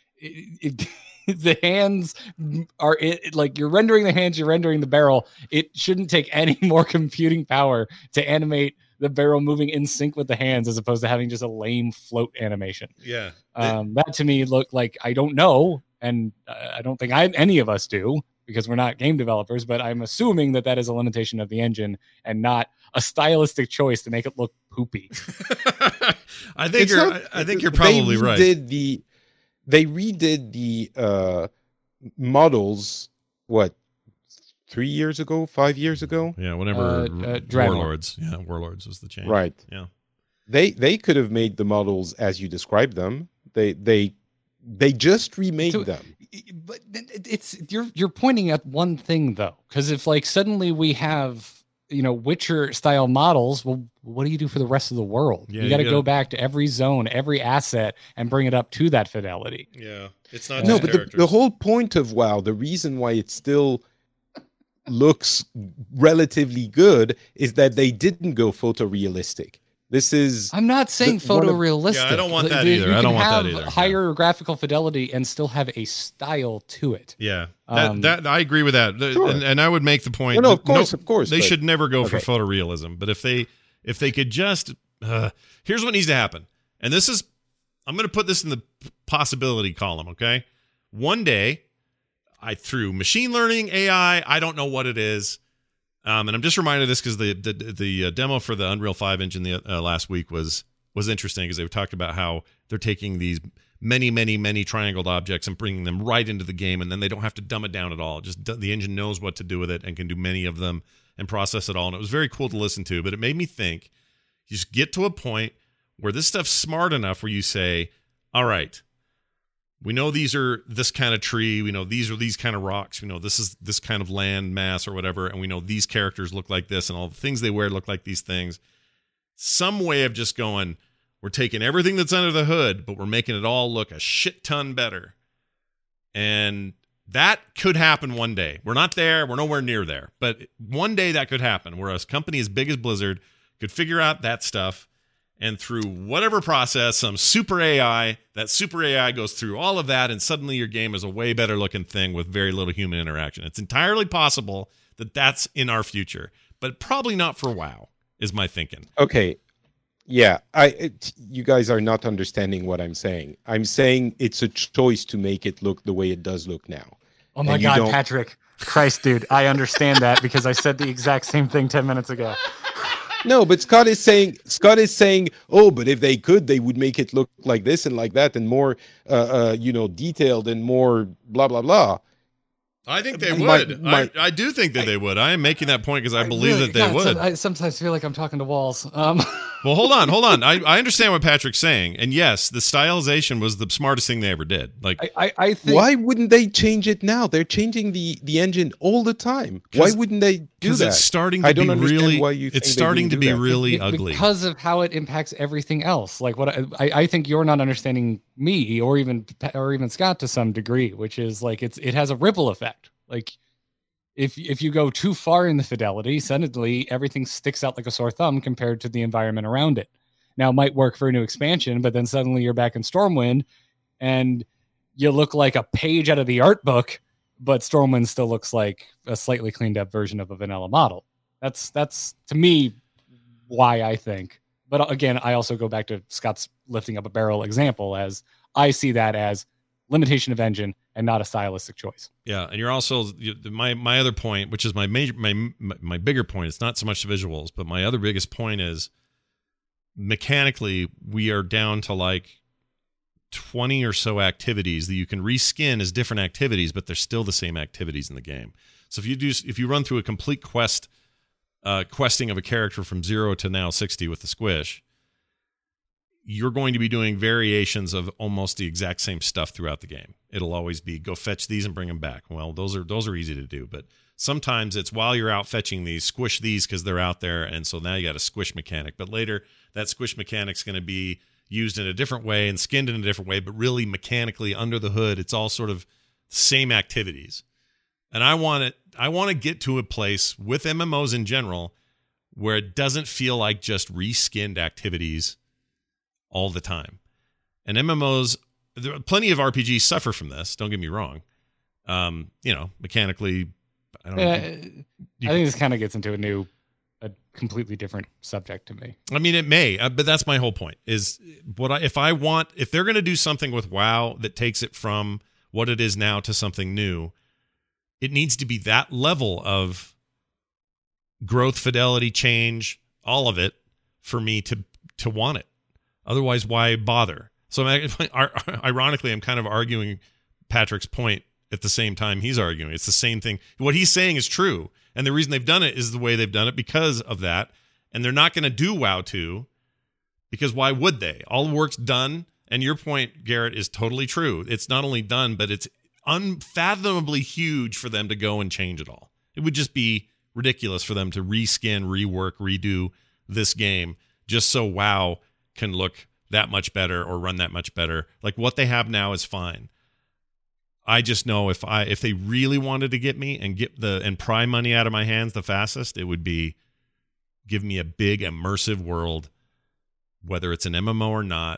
the hands are like, you're rendering the hands, you're rendering the barrel. It shouldn't take any more computing power to animate the barrel moving in sync with the hands, as opposed to having just a lame float animation. Yeah. That to me looked like, I don't know, and I don't think any of us do, because we're not game developers, but I'm assuming that is a limitation of the engine and not a stylistic choice to make it look poopy. I think you're probably right. They redid the models, 3 years ago, 5 years ago? Yeah, whenever Warlords. Yeah, Warlords was the change. Right. Yeah. They could have made the models as you described them. They just remade them. But it's you're pointing at one thing though, because if like suddenly we have Witcher style models, well, what do you do for the rest of the world? Yeah, you got to go back to every zone, every asset, and bring it up to that fidelity. Yeah, it's not. No, but the whole point of WoW, the reason why it still looks relatively good, is that they didn't go photorealistic. This is... I'm not saying photorealistic. Yeah, I don't want that either. I don't want that either. Higher graphical fidelity and still have a style to it. Yeah, that I agree with that. Sure. And I would make the point. Well, no, of course. They should never go for photorealism. But if they could just... here's what needs to happen. And this is... I'm going to put this in the possibility column, okay? One day, through machine learning, AI, I don't know what it is, and I'm just reminded of this because the demo for the Unreal 5 engine last week was interesting, because they talked about how they're taking these many triangled objects and bringing them right into the game, and then they don't have to dumb it down at all. Just the engine knows what to do with it and can do many of them and process it all. And it was very cool to listen to, but it made me think, you just get to a point where this stuff's smart enough where you say, all right, we know these are this kind of tree. We know these are these kind of rocks. We know this is this kind of land mass or whatever. And we know these characters look like this, and all the things they wear look like these things. Some way of just going, we're taking everything that's under the hood, but we're making it all look a shit ton better. And that could happen one day. We're not there. We're nowhere near there. But one day that could happen, where a company as big as Blizzard could figure out that stuff, and through whatever process, some super AI, that super AI goes through all of that, and suddenly your game is a way better looking thing with very little human interaction. It's entirely possible that that's in our future, but probably not for WoW, is my thinking. Okay. Yeah, you guys are not understanding what I'm saying. I'm saying it's a choice to make it look the way it does look now. Oh my God, Patrick. Christ, dude. I understand that, because I said the exact same thing 10 minutes ago. No, but Scott is saying, oh, but if they could, they would make it look like this and like that, and more, detailed and more blah, blah, blah. I think they would. I do think that they would. I am making that point because I believe that they would. I sometimes feel like I'm talking to walls. Well, hold on. I understand what Patrick's saying, and yes, the stylization was the smartest thing they ever did. Like, I think Why wouldn't they change it now? They're changing the engine all the time. Why wouldn't they do because that? it's starting to I don't be understand really, why you think it's they starting to wouldn't be do that. really ugly. because of how it impacts everything else. Like what I think you're not understanding me or even Scott to some degree, which is like it has a ripple effect. Like if you go too far in the fidelity, suddenly everything sticks out like a sore thumb compared to the environment around it. Now it might work for a new expansion, but then suddenly you're back in Stormwind and you look like a page out of the art book, but Stormwind still looks like a slightly cleaned up version of a vanilla model. That's to me why I think. But again, I also go back to Scott's lifting up a barrel example, as I see that as limitation of engine and not a stylistic choice. Yeah, and you're also my other point, which is my bigger point. It's not so much the visuals, but my other biggest point is mechanically we are down to like 20 or so activities that you can reskin as different activities, but they're still the same activities in the game. So if you run through a complete questing of a character from 0 to now 60 with the squish, you're going to be doing variations of almost the exact same stuff throughout the game. It'll always be go fetch these and bring them back. Well, those are easy to do, but sometimes it's while you're out fetching these, squish these because they're out there, and so now you got a squish mechanic. But later, that squish mechanic's going to be used in a different way and skinned in a different way, but really mechanically under the hood, it's all sort of same activities. And I want to get to a place with MMOs in general where it doesn't feel like just reskinned activities all the time. And MMOs, plenty of RPGs suffer from this, don't get me wrong. Mechanically, I don't know. I think this kind of gets into a completely different subject to me. I mean, it may, but that's my whole point. Is if they're going to do something with WoW that takes it from what it is now to something new, it needs to be that level of growth, fidelity, change, all of it for me to want it. Otherwise, why bother? So ironically, I'm kind of arguing Patrick's point at the same time he's arguing. It's the same thing. What he's saying is true. And the reason they've done it is the way they've done it because of that. And they're not going to do WoW 2 because why would they? All the work's done. And your point, Garrett, is totally true. It's not only done, but it's unfathomably huge for them to go and change it all. It would just be ridiculous for them to reskin, rework, redo this game just so WoW can look that much better or run that much better. Like what they have now is fine. I just know if they really wanted to get me and pry money out of my hands the fastest, it would be give me a big immersive world, whether it's an MMO or not,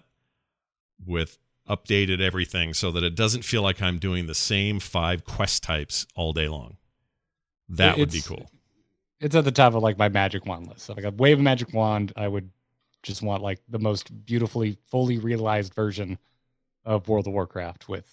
with updated everything so that it doesn't feel like I'm doing the same 5 quest types all day long. That would be cool. It's at the top of like my magic wand list. So like a wave of magic wand, I would just want like the most beautifully, fully realized version of World of Warcraft with,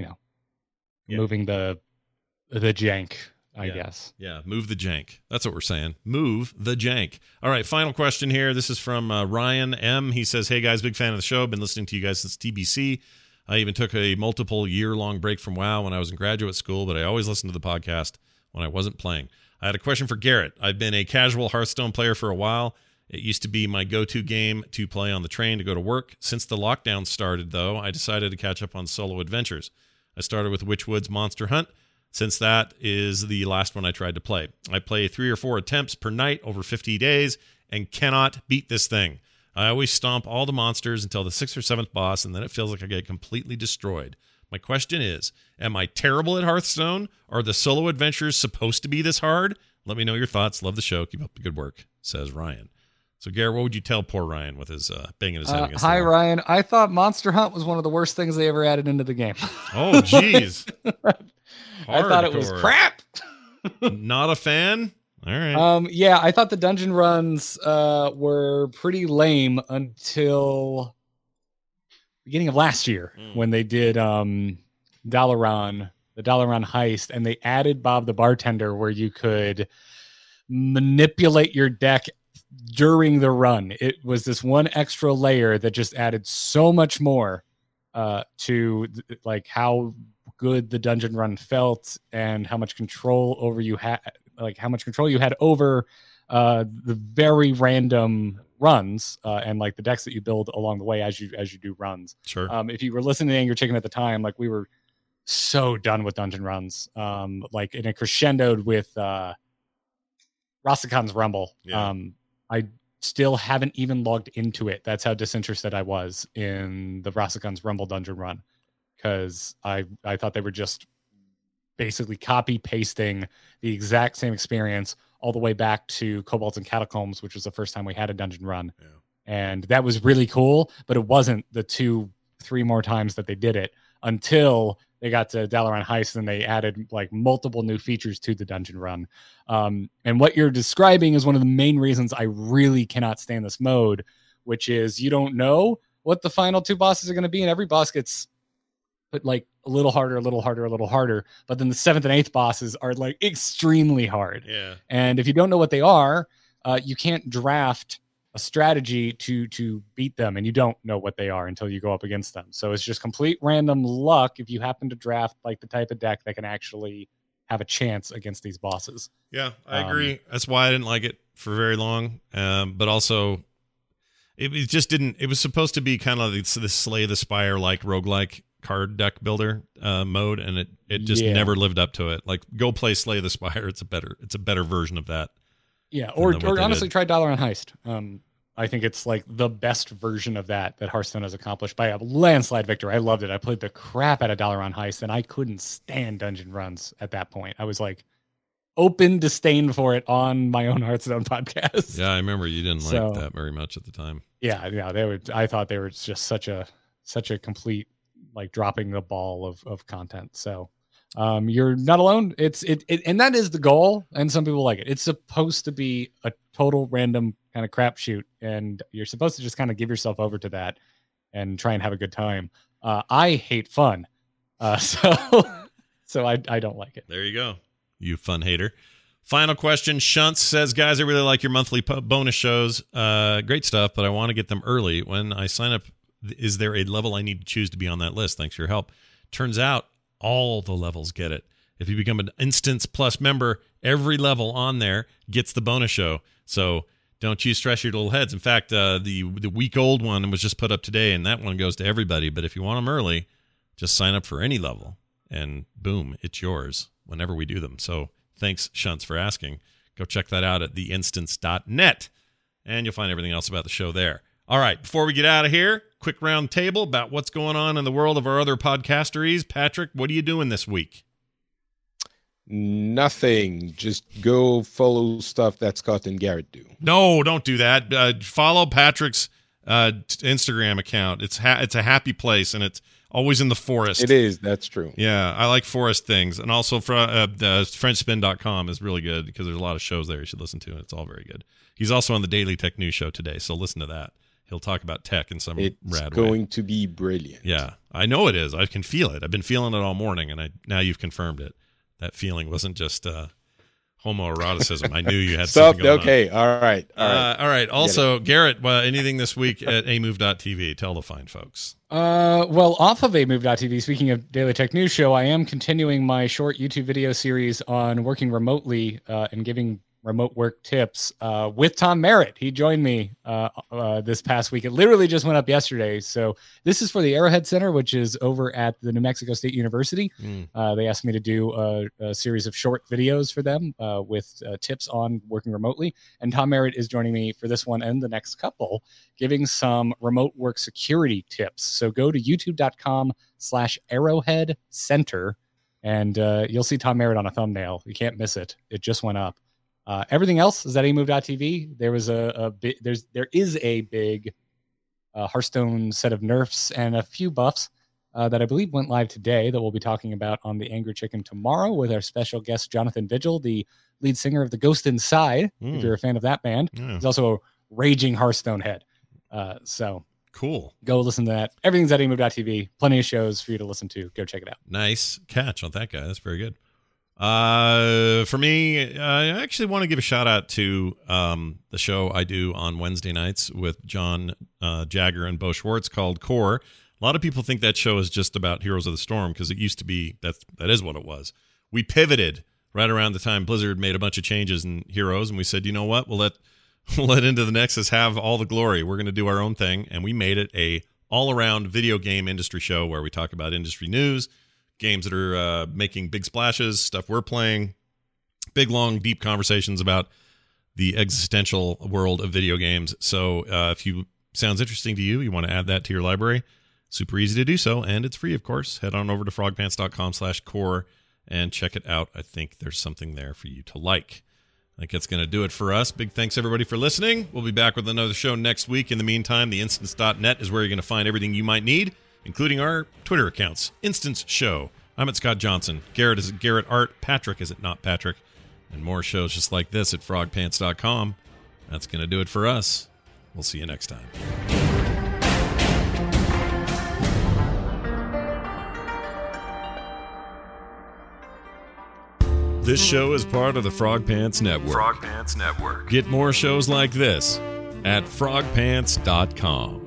moving the jank, I guess. Yeah, move the jank. That's what we're saying. Move the jank. All right, final question here. This is from Ryan M. He says, hey guys, big fan of the show. Been listening to you guys since TBC. I even took a multiple year-long break from WoW when I was in graduate school, but I always listened to the podcast when I wasn't playing. I had a question for Garrett. I've been a casual Hearthstone player for a while. It used to be my go-to game to play on the train to go to work. Since the lockdown started, though, I decided to catch up on solo adventures. I started with Witchwood's Monster Hunt, since that is the last one I tried to play. I play 3 or 4 attempts per night over 50 days and cannot beat this thing. I always stomp all the monsters until the 6th or 7th boss, and then it feels like I get completely destroyed. My question is, am I terrible at Hearthstone? Are the solo adventures supposed to be this hard? Let me know your thoughts. Love the show. Keep up the good work, says Ryan. So, Garrett, what would you tell poor Ryan with his banging his head against the Hi, wall? Ryan. I thought Monster Hunt was one of the worst things they ever added into the game. Oh, geez. I thought it was crap. Not a fan? All right. Yeah, I thought the dungeon runs were pretty lame until beginning of last year when they did the Dalaran heist, and they added Bob the Bartender where you could manipulate your deck during the run. It was this one extra layer that just added so much more to like how good the dungeon run felt and how much control over you had, like how much control you had over the very random runs and like the decks that you build along the way as you do runs. Sure. If you were listening to Angry Chicken at the time, like we were so done with dungeon runs, like in a crescendoed with Rastakhan's Rumble. Yeah. I still haven't even logged into it. That's how disinterested I was in the Rastakhan's Rumble dungeon run, because I thought they were just basically copy pasting the exact same experience all the way back to Kobolds and Catacombs, which was the first time we had a dungeon run. Yeah. And that was really cool, but it wasn't the 2-3 more times that they did it until they got to Dalaran Heist and they added like multiple new features to the dungeon run. And what you're describing is one of the main reasons I really cannot stand this mode, which is you don't know what the final 2 bosses are going to be, and every boss gets put like a little harder, a little harder, a little harder. But then the 7th and 8th bosses are like extremely hard. Yeah. And if you don't know what they are, you can't draft a strategy to beat them, and you don't know what they are until you go up against them. So it's just complete random luck if you happen to draft like the type of deck that can actually have a chance against these bosses. Yeah, I agree. That's why I didn't like it for very long. But also, it just didn't. It was supposed to be kind of like this Slay the Spire like roguelike card deck builder mode, and it just never lived up to it. Like, go play Slay the Spire. It's a better version of that. Yeah, or honestly, try Dalaran Heist. I think it's like the best version of that Hearthstone has accomplished by a landslide victory. I loved it. I played the crap out of Dalaran Heist, and I couldn't stand dungeon runs at that point. I was like open disdain for it on my own Hearthstone podcast. Yeah, I remember you didn't like that very much at the time. Yeah, I thought they were just such a complete like dropping the ball of content. So you're not alone. It and that is the goal. And some people like it. It's supposed to be a total random kind of crapshoot, and you're supposed to just kind of give yourself over to that and try and have a good time. I hate fun, so I don't like it. There you go, you fun hater. Final question. Shuntz says, guys, I really like your monthly bonus shows. Great stuff, but I want to get them early. When I sign up, is there a level I need to choose to be on that list? Thanks for your help. Turns out all the levels get it. If you become an Instance Plus member, every level on there gets the bonus show. So don't you stress your little heads. In fact, the week-old one was just put up today, and that one goes to everybody. But if you want them early, just sign up for any level, and boom, it's yours whenever we do them. So thanks, Shuntz, for asking. Go check that out at theinstance.net, and you'll find everything else about the show there. All right, before we get out of here, quick round table about what's going on in the world of our other podcasteries. Patrick, what are you doing this week? Nothing. Just go follow stuff that Scott and Garrett do. No, don't do that. Follow Patrick's Instagram account. It's a happy place, and it's always in the forest. It is. That's true. Yeah, I like forest things. And also, FrenchSpin.com is really good because there's a lot of shows there you should listen to, and it's all very good. He's also on the Daily Tech News Show today, so listen to that. He'll talk about tech in some rad way. It's going to be brilliant. Yeah, I know it is. I can feel it. I've been feeling it all morning, and now you've confirmed it. That feeling wasn't just homoeroticism. I knew you had something going on. All right. All right. Also, Garrett, anything this week at amove.tv? Tell the fine folks. Well, off of amove.tv, speaking of Daily Tech News Show, I am continuing my short YouTube video series on working remotely and giving remote work tips with Tom Merritt. He joined me this past week. It literally just went up yesterday. So this is for the Arrowhead Center, which is over at the New Mexico State University. They asked me to do a series of short videos for them with tips on working remotely. And Tom Merritt is joining me for this one and the next couple, giving some remote work security tips. So go to youtube.com/Arrowhead Center, and you'll see Tom Merritt on a thumbnail. You can't miss it. It just went up. Everything else is at amove.tv. There is a big Hearthstone set of nerfs and a few buffs that I believe went live today that we'll be talking about on the Angry Chicken tomorrow with our special guest Jonathan Vigil, the lead singer of the Ghost Inside. If you're a fan of that band, he's also a raging Hearthstone head. So cool. Go listen to that. Everything's at amove.tv. Plenty of shows for you to listen to. Go check it out. Nice catch on that guy. That's very good. For me, I actually want to give a shout out to the show I do on Wednesday nights with John Jagger and Bo Schwartz called Core. A lot of people think that show is just about Heroes of the Storm because it used to be that is what it was. We pivoted right around the time Blizzard made a bunch of changes in Heroes, and we said, you know what, we'll let let Into the Nexus have all the glory. We're going to do our own thing, and we made it a all-around video game industry show where we talk about industry news, games that are making big splashes, stuff we're playing, big, long, deep conversations about the existential world of video games. So if you sounds interesting to you, you want to add that to your library, super easy to do so, and it's free, of course. Head on over to frogpants.com/core and check it out. I think there's something there for you to like. I think that's going to do it for us. Big thanks, everybody, for listening. We'll be back with another show next week. In the meantime, theinstance.net is where you're going to find everything you might need, including our Twitter accounts. Instance Show. I'm at Scott Johnson. Garrett is at Garrett Art. Patrick is at Not Patrick. And more shows just like this at frogpants.com. That's going to do it for us. We'll see you next time. This show is part of the Frog Pants Network. Frog Pants Network. Get more shows like this at frogpants.com.